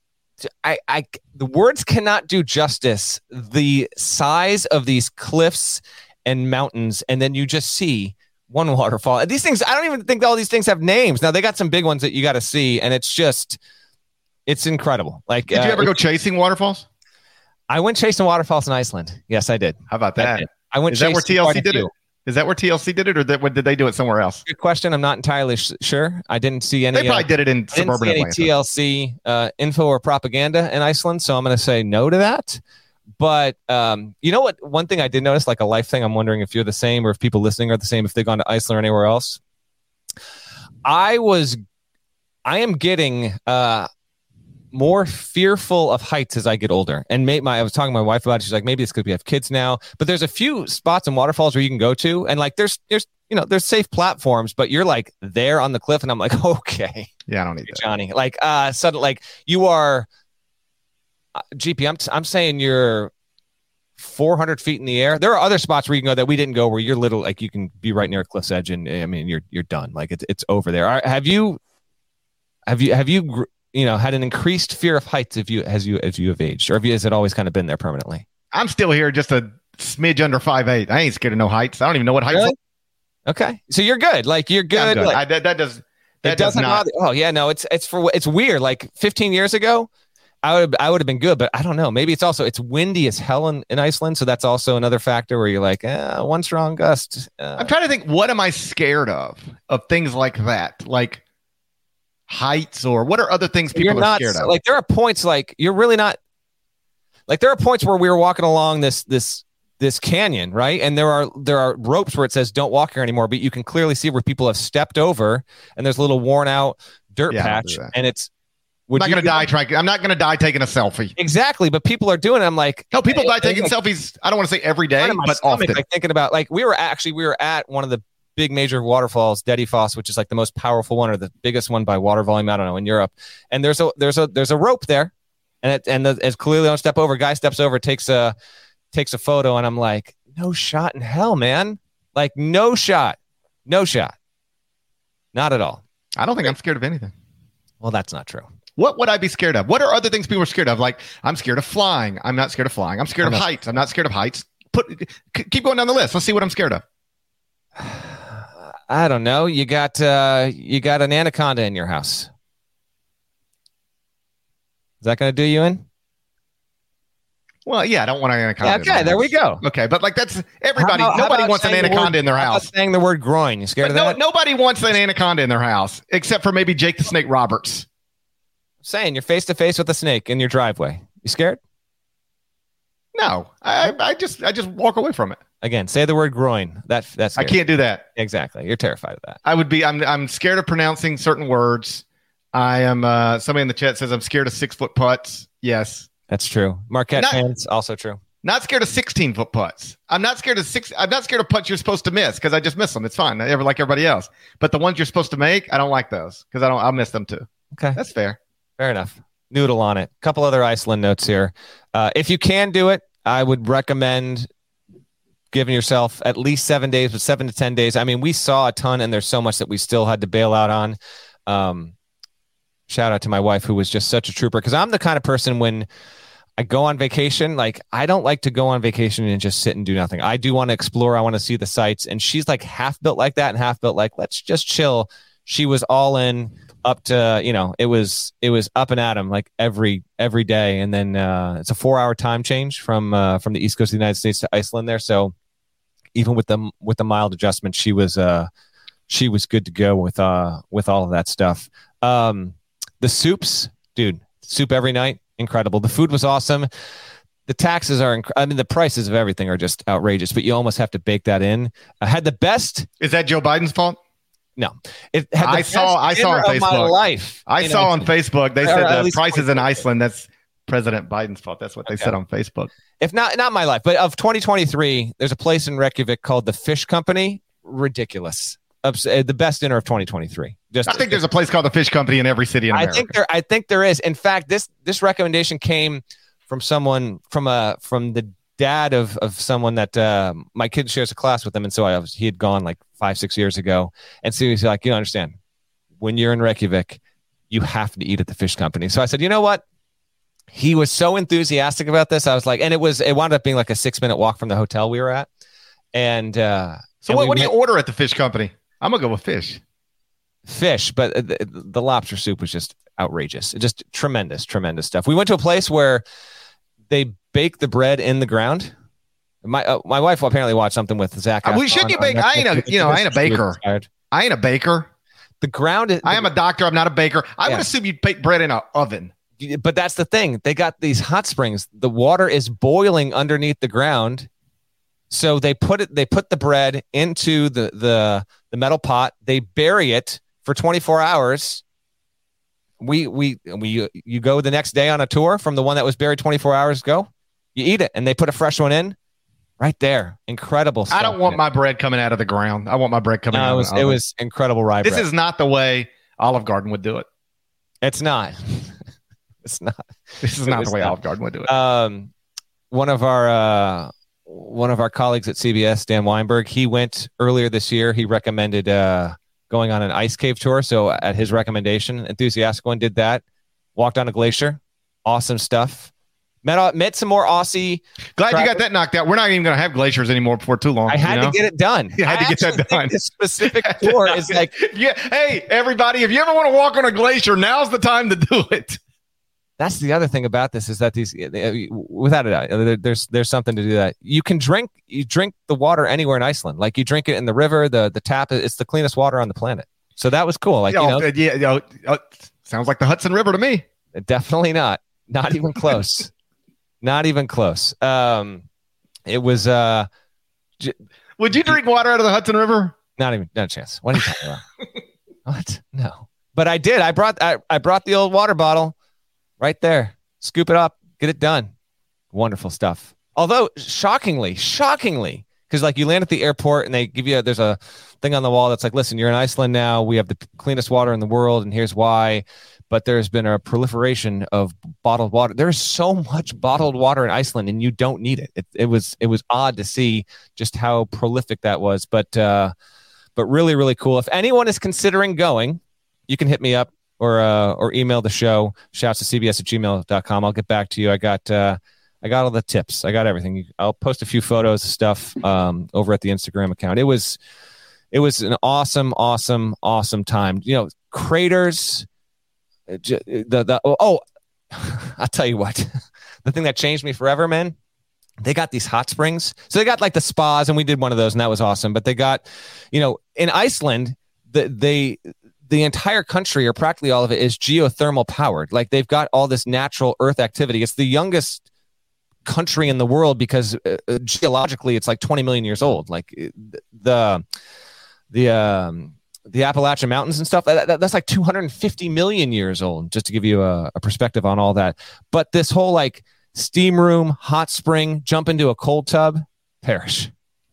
I I the words cannot do justice the size of these cliffs and mountains, and then you just see one waterfall. And these things, I don't even think all these things have names. Now they got some big ones that you got to see, and it's just, it's incredible. Like, Did you uh, ever go chasing waterfalls? I went chasing waterfalls in Iceland. Yes, I did. How about I that? did. I went. Is that where chasing T L C quite a did few. it? Is that where T L C did it, or that, what, did they do it somewhere else? Good question. I'm not entirely sh- sure. I didn't see any. They probably uh, did it in I didn't suburban see any Atlanta. T L C uh, info or propaganda in Iceland, so I'm going to say no to that. But um, you know what? One thing I did notice, like a life thing, I'm wondering if you're the same or if people listening are the same, if they've gone to Iceland or anywhere else. I was, I am getting uh, more fearful of heights as I get older. And may, my, I was talking to my wife about it. She's like, maybe it's because we have kids now. But there's a few spots and waterfalls where you can go to. And like, there's, there's, you know, there's safe platforms, but you're like there on the cliff. And I'm like, okay. Yeah, I don't need that. Johnny. Like, uh, suddenly, like you are, uh, G P, I'm, I'm saying you're four hundred feet in the air. There are other spots where you can go that we didn't go where you're little, like you can be right near a cliff's edge. And I mean, you're, you're done. Like it's, it's over there. Are, have you, have you, have you, you know, had an increased fear of heights if you as you as you have aged, or have you, has it always kind of been there permanently? I'm still here, just a smidge under five eight. I ain't scared of no heights. I don't even know what heights. Really? Okay, so you're good. Like you're good. Yeah, good. Like, I, that, that does that it does doesn't not. bother- Oh yeah, no, it's it's for it's weird. Like fifteen years ago, I would I would have been good, but I don't know. Maybe it's also it's windy as hell in, in Iceland, so that's also another factor where you're like, eh, one strong gust. Uh, I'm trying to think. What am I scared of? Of things like that, like heights, or what are other things people you're are not scared of? like there are points like you're really not like there are points where we were walking along this this this canyon, right? And there are there are ropes where it says don't walk here anymore, but you can clearly see where people have stepped over and there's a little worn out dirt Yeah, I'll patch do that. and it's I'm not going to die trying. I'm not going to die taking a selfie. Exactly, but people are doing it. I'm like, No, people hey, die taking like, selfies. I don't want to say every day, kind of my but stomach, often. like thinking about like we were actually we were at one of the big major waterfalls, Dedifoss, which is like the most powerful one or the biggest one by water volume. I don't know in Europe. And there's a there's a there's a rope there, and it and the, it's clearly on step over. Guy steps over, takes a takes a photo, and I'm like, no shot in hell, man. Like no shot, no shot, not at all. I don't think I'm scared of anything. Well, that's not true. What would I be scared of? What are other things people are scared of? Like I'm scared of flying. I'm not scared of flying. I'm scared I'm of not- heights. I'm not scared of heights. Put c- keep going down the list. Let's see what I'm scared of. I don't know. You got uh, you got an anaconda in your house. Is that going to do you in? Well, yeah, I don't want an anaconda. Yeah, in my okay, there we house. go. Okay, but like that's everybody. How about- how nobody about wants an saying the anaconda word- in their how about house. saying the word groin. You scared But of no, that? nobody wants an anaconda in their house except for maybe Jake the Snake Roberts. Saying you're face to face with a snake in your driveway. You scared? No, I, I just I just walk away from it. Again, say the word groin. That that's I can't do that. Exactly. You're terrified of that. I would be. I'm I'm scared of pronouncing certain words. I am. Uh, somebody in the chat says I'm scared of six foot putts. Yes. That's true. Marquette Not- fans, also true. Not scared of sixteen foot putts. I'm not scared of six. I'm not scared of putts you're supposed to miss because I just miss them. It's fine. I ever like everybody else. But the ones you're supposed to make, I don't like those because I don't. I'll miss them too. Okay. That's fair. Fair enough. Noodle on it. Couple other Iceland notes here. Uh, if you can do it, I would recommend giving yourself at least seven days, but seven to ten days. I mean, we saw a ton, and there's so much that we still had to bail out on. Um, shout out to my wife, who was just such a trooper, because I'm the kind of person when I go on vacation, like I don't like to go on vacation and just sit and do nothing. I do want to explore. I want to see the sights. And she's like half built like that and half built like, let's just chill. She was all in up to, you know, it was, it was up and at 'em like every, every day. And then uh, it's a four hour time change from, uh, from the East Coast of the United States to Iceland there. So even with the, with the mild adjustment, she was, uh, she was good to go with, uh, with all of that stuff. Um, the soups, dude, soup every night. Incredible. The food was awesome. The taxes are, inc- I mean, the prices of everything are just outrageous, but you almost have to bake that in. I had the best. Is that Joe Biden's fault? No, it had the I best saw- I saw on dinner of my Facebook. life. I in saw on Iceland. Facebook they Or said at the least prices in twenty Iceland. That's President Biden's fault. That's what they Okay. said on Facebook. If not, not my life, but of twenty twenty-three, there's a place in Reykjavik called the Fish Company. Ridiculous. Ups- uh, the best dinner of twenty twenty-three. Just, I think there's a place called the Fish Company in every city in I America. think there. I think there is. In fact, this this recommendation came from someone from a from the dad of of someone that uh, my kid shares a class with him, and so I was he had gone like five six years ago, and so he's like, you don't understand, when you're in Reykjavik, you have to eat at the Fish Company. So I said, you know what? He was so enthusiastic about this. I was like, and it was it wound up being like a six minute walk from the hotel we were at, and uh, so. and What, we what do you went- order at the Fish Company? I'm gonna go with fish. fish, but the, the lobster soup was just outrageous. Just tremendous, tremendous stuff. We went to a place where they bake the bread in the ground. My uh, my wife apparently watched something with Zach. Uh, well, Efron shouldn't you on bake- I ain't a- Netflix. you know, I ain't a She was baker. inspired. I ain't a baker. The ground is, I am a doctor. I'm not a baker. I Yeah. would assume you'd bake bread in an oven. but that's the thing. They got these hot springs. The water is boiling underneath the ground. So they put it, they put the bread into the, the, the metal pot. They bury it for twenty-four hours we we we you go the next day on a tour from the one that was buried twenty-four hours ago. You eat it, and they put a fresh one in right there. Incredible stuff. I don't want my bread coming out of the ground. I want my bread coming no, out. It was of the it was incredible rye This bread. is not the way Olive Garden would do it. It's not. It's not. This is It not was the way not. Olive Garden would do it. Um, one of our uh, one of our colleagues at C B S, Dan Weinberg, he went earlier this year. He recommended uh, going on an ice cave tour. So at his recommendation, Enthusiastic One did that. Walked on a glacier. Awesome stuff. Met met some more Aussie. Glad trackers. you got that knocked out. We're not even going to have glaciers anymore before too long. I had you know? to get it done. You had I to get that actually done. think This specific tour is like, yeah. Hey, everybody, if you ever want to walk on a glacier, now's the time to do it. that's the other thing about this is that these, without a doubt, there- there's there's something to do that. You can drink you drink the water anywhere in Iceland. Like you drink it in the river, the the tap. It's the cleanest water on the planet. So that was cool. Like You you know, know, uh, yeah, you know, uh, sounds like the Hudson River to me. definitely not. Not even close. Not even close. Um, it was uh, j- Would you drink water out of the Hudson River? not even not a chance. What are you talking about? What? No. But I did. I brought I, I brought the old water bottle right there. Scoop it up. Get it done. Wonderful stuff. Although shockingly, shockingly, because like you land at the airport and they give you a, there's a thing on the wall that's like, listen, you're in Iceland now. We have the cleanest water in the world, and here's why. But there's been a proliferation of bottled water. There is so much bottled water in Iceland, and you don't need it. It, it was it was odd to see just how prolific that was. But uh, but really, really cool. If anyone is considering going, you can hit me up or uh, or email the show. Shouts to C B S at gmail dot com. I'll get back to you. I got uh, I got all the tips. I got everything. I'll post a few photos of stuff um, over at the Instagram account. It was it was an awesome, awesome, awesome time. You know, craters. The the oh, I'll tell you what, the thing that changed me forever, man. They got these hot springs, so they got like the spas, and we did one of those, and that was awesome. But they got, you know, in Iceland, the they the entire country or practically all of it is geothermal powered. Like they've got all this natural earth activity. It's the youngest country in the world because uh, geologically, it's like twenty million years old. Like the the um. the Appalachian Mountains and stuff, that, that, that's like two hundred fifty million years old, just to give you a, a perspective on all that. But this whole like steam room, hot spring, jump into a cold tub, perish.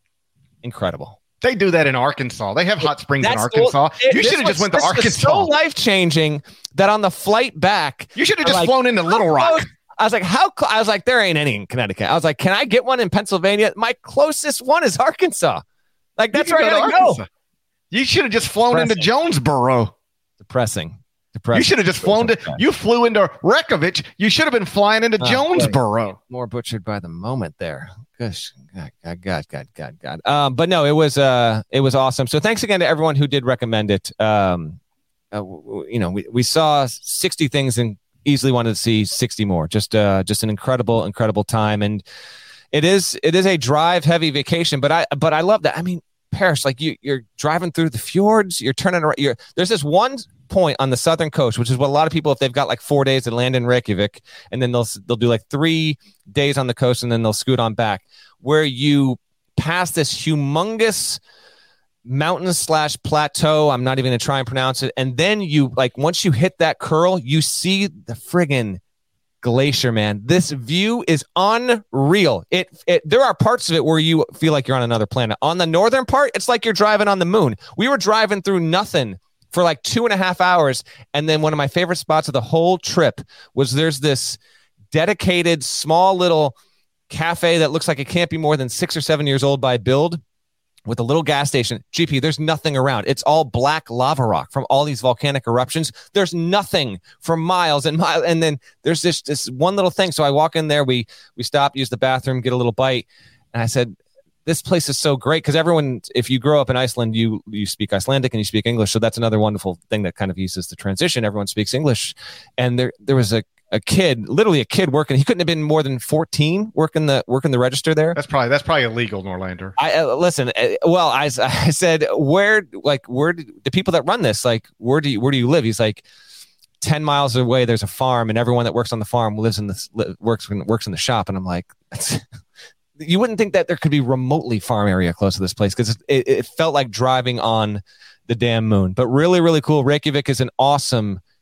Incredible. They do that in Arkansas. They have hot springs in That's Arkansas. the- it- you this should have was- just went to this was Arkansas. so life-changing that on the flight back, you should have I'm just like, flown into Little how Rock. close- I was like, how cl-? I was like, there ain't any in Connecticut. I was like, can I get one in Pennsylvania? My closest one is Arkansas. Like, that's You where I can go to gotta go. Arkansas. You should have just flown into Depressing. Jonesboro. Depressing. Depressing. You should have just flown to. You flew into Reykjavik. You should have been flying into Oh, Jonesboro. More butchered by the moment there. Gosh, God, God, God, God, God, God. Um, but no, it was uh, it was awesome. So thanks again to everyone who did recommend it. Um, uh, w- w- you know, we, we saw sixty things and easily wanted to see sixty more. Just uh, just an incredible, incredible time. And it is it is a drive heavy vacation. But I but I love that. I mean, Paris, like you you're driving through the fjords. You're turning around. You're there's this one point on the southern coast, which is what a lot of people, if they've got like four days to land in Reykjavik, and then they'll they'll do like three days on the coast, and then they'll scoot on back, where you pass this humongous mountain slash plateau. I'm not even gonna try and pronounce it. And then you like once you hit that curl, you see the friggin' glacier, man. This view is unreal. It, it there are parts of it where you feel like you're on another planet. On the northern part, it's like you're driving on the moon. We were driving through nothing for like two and a half hours. And then one of my favorite spots of the whole trip was there's this dedicated small little cafe that looks like it can't be more than six or seven years old by build, with a little gas station. G P, there's nothing around. It's all black lava rock from all these volcanic eruptions. There's nothing for miles and miles. And then there's this this one little thing. So I walk in there, we we stop, use the bathroom, get a little bite. And I said, this place is so great, because everyone, if you grow up in Iceland, you you speak Icelandic and you speak English. So that's another wonderful thing that kind of eases the transition. Everyone speaks English. And there there was a a kid, literally a kid working. He couldn't have been more than fourteen working the working the register there. That's probably that's probably illegal in Orlando. I uh, listen. Uh, well, I, I said, where, like, where do the people that run this, like, where do you, where do you live? He's like, ten miles away. There's a farm, and everyone that works on the farm lives in this li- works works in the shop. And I'm like, that's, you wouldn't think that there could be remotely farm area close to this place, because it, it felt like driving on the damn moon. But really, really cool. Reykjavik is an awesome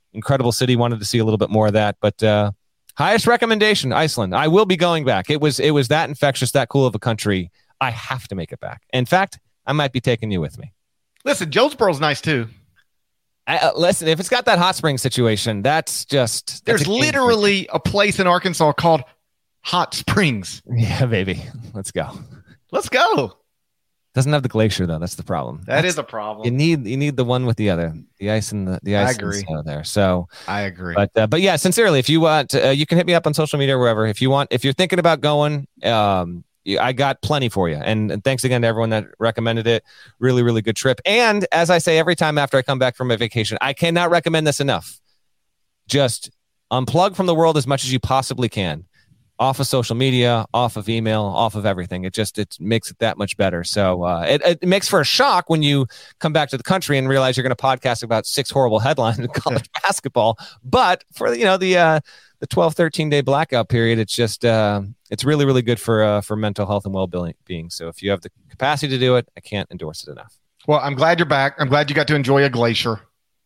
incredible city. Wanted to see a little bit more of that, but uh, highest recommendation, Iceland. I will be going back. It was it was that infectious, that cool of a country. I have to make it back. In fact, I might be taking you with me. Listen, Jonesboro's nice too. I, uh, listen, if it's got that hot spring situation, that's just... There's that's a literally a place in Arkansas called Hot Springs. Yeah, baby. Let's go. Let's go. Doesn't have the glacier, though. That's the problem. That that's, is a problem. You need you need the one with the other. The ice and the, the ice I agree. and snow there. So I agree. But uh, but yeah, sincerely, if you want, uh, you can hit me up on social media or wherever. If you want, if you're thinking about going, um, I got plenty for you. And, and thanks again to everyone that recommended it. Really, really good trip. And as I say every time after I come back from a vacation, I cannot recommend this enough. Just unplug from the world as much as you possibly can. Off of social media, off of email, off of everything. It just it makes it that much better. So uh, it, it makes for a shock when you come back to the country and realize you're going to podcast about six horrible headlines in college basketball. But for you know the uh, the twelve, thirteen day blackout period, it's just uh, it's really, really good for uh, for mental health and well-being. So if you have the capacity to do it, I can't endorse it enough. Well, I'm glad you're back. I'm glad you got to enjoy a glacier.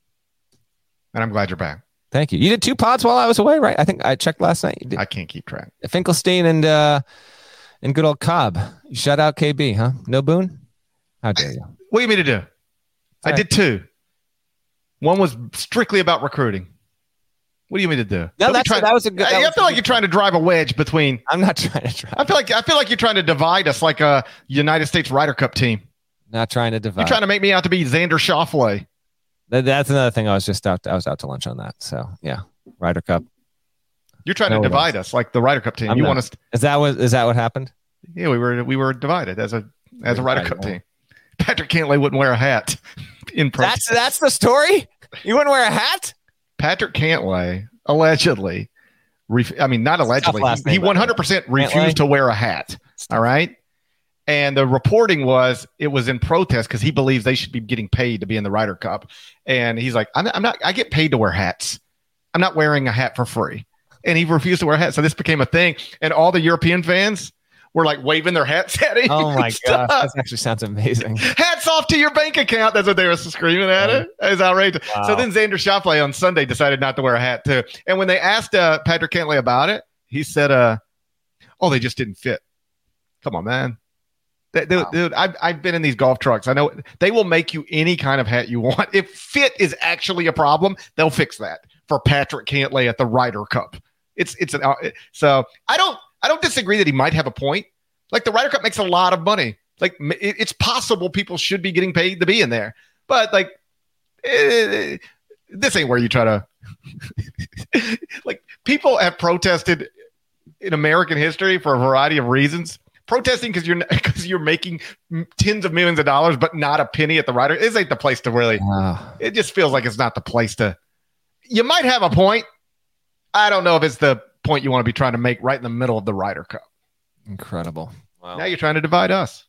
And I'm glad you're back. Thank you. You did two pods while I was away, right? I think I checked last night. You did. I can't keep track. Finkelstein and uh, and good old Cobb. Shout out K B, huh? No Boone? How dare you? What do you mean to do? All I right. did two. One was strictly about recruiting. What do you mean to do? No, that's, that was a good. I, I feel like you're trying to drive a wedge between. I'm not trying to drive. I feel like I feel like you're trying to divide us like a United States Ryder Cup team. Not trying to divide. You're trying to make me out to be Xander Schauffele. That, that's another thing. I was just out. I was out to lunch on that. So yeah. Ryder Cup. You're trying no, to divide us like the Ryder Cup team. I'm you not. want us? To, is that what is that what happened? Yeah, we were we were divided as a as a Ryder right, Cup right. team. Patrick Cantlay wouldn't wear a hat in protest. That's that's the story. You wouldn't wear a hat. Patrick Cantlay allegedly, ref- I mean not allegedly, he, he one hundred percent refused Cantlay? to wear a hat. All right. And the reporting was it was in protest because he believes they should be getting paid to be in the Ryder Cup. And he's like, I'm, I'm not, I get paid to wear hats. I'm not wearing a hat for free. And he refused to wear a hat. So this became a thing. And all the European fans were like waving their hats at him. Oh my God. That actually sounds amazing. Hats off to your bank account. That's what they were screaming at it. It's outrageous. Wow. So then Xander Schauffele on Sunday decided not to wear a hat too. And when they asked uh, Patrick Cantlay about it, he said, uh, oh, they just didn't fit. Come on, man. Dude, wow. dude I've, I've been in these golf trucks. I know they will make you any kind of hat you want. If fit is actually a problem, they'll fix that for Patrick Cantlay at the Ryder Cup. It's it's an so I don't I don't disagree that he might have a point. Like the Ryder Cup makes a lot of money. Like it, it's possible people should be getting paid to be in there, but like it, this ain't where you try to like people have protested in American history for a variety of reasons. Protesting because you're because you're making tens of millions of dollars, but not a penny at the Ryder. This ain't the place to really. Wow. It just feels like it's not the place to. You might have a point. I don't know if it's the point you want to be trying to make right in the middle of the Ryder Cup. Incredible. Wow. Now you're trying to divide us.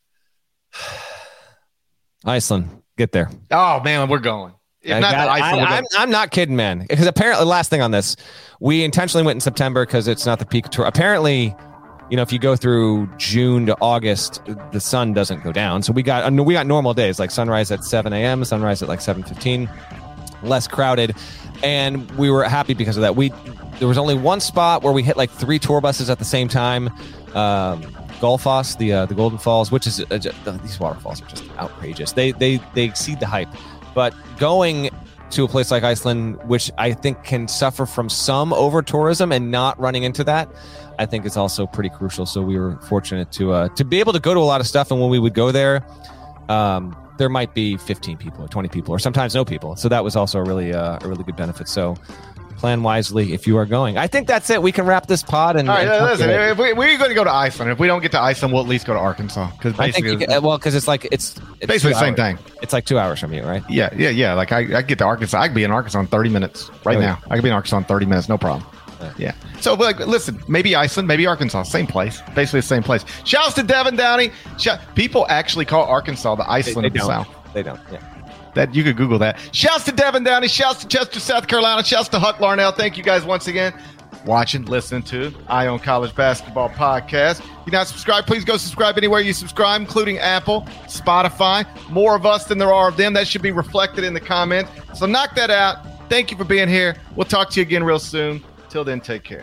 Iceland, get there. Oh man, we're going. If not got, Iceland, I, I'm, I'm not kidding, man. Because apparently, last thing on this, we intentionally went in September because it's not the peak tour. Apparently. You know, if you go through June to August, the sun doesn't go down. So we got we got normal days, like sunrise at seven a.m., sunrise at like seven fifteen, less crowded. And we were happy because of that. We There was only one spot where we hit like three tour buses at the same time. Um, Gullfoss, the uh, the Golden Falls, which is, uh, just, these waterfalls are just outrageous. They, they, they exceed the hype. But going to a place like Iceland, which I think can suffer from some over-tourism and not running into that, I think it's also pretty crucial. So we were fortunate to uh, to be able to go to a lot of stuff. And when we would go there, um, there might be fifteen people or twenty people or sometimes no people. So that was also a really uh, a really good benefit. So plan wisely if you are going. I think that's it. We can wrap this pod. And, all right, and listen, if we, we're going to go to Iceland. If we don't get to Iceland, we'll at least go to Arkansas. Because basically, can, well, because it's like it's, it's basically the same thing. It's like two hours from you, right? Yeah, yeah, yeah. Like I, I get to Arkansas. I could be in Arkansas in thirty minutes right oh, now. I could be in Arkansas in thirty minutes, no problem. Yeah. So, like, listen, maybe Iceland, maybe Arkansas, same place, basically the same place. Shouts to Devin Downey. Shout, people actually call Arkansas the Iceland they, of they the don't. South. They don't. Yeah. That you could Google that. Shouts to Devin Downey. Shouts to Chester, South Carolina. Shouts to Huck Larnell. Thank you guys once again. Watching, listening to Eye on College Basketball Podcast. If you're not subscribed, please go subscribe anywhere you subscribe, including Apple, Spotify. More of us than there are of them. That should be reflected in the comments. So knock that out. Thank you for being here. We'll talk to you again real soon. Till then, take care.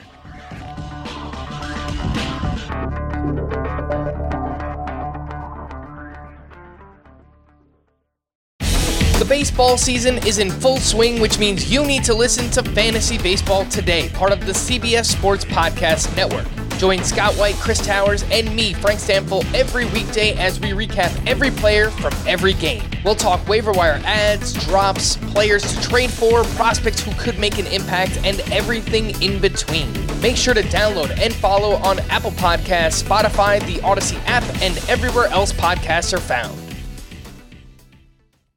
The baseball season is in full swing, which means you need to listen to Fantasy Baseball Today, part of the C B S Sports Podcast Network. Join Scott White, Chris Towers, and me, Frank Stample, every weekday as we recap every player from every game. We'll talk waiver wire ads, drops, players to trade for, prospects who could make an impact, and everything in between. Make sure to download and follow on Apple Podcasts, Spotify, the Odyssey app, and everywhere else podcasts are found.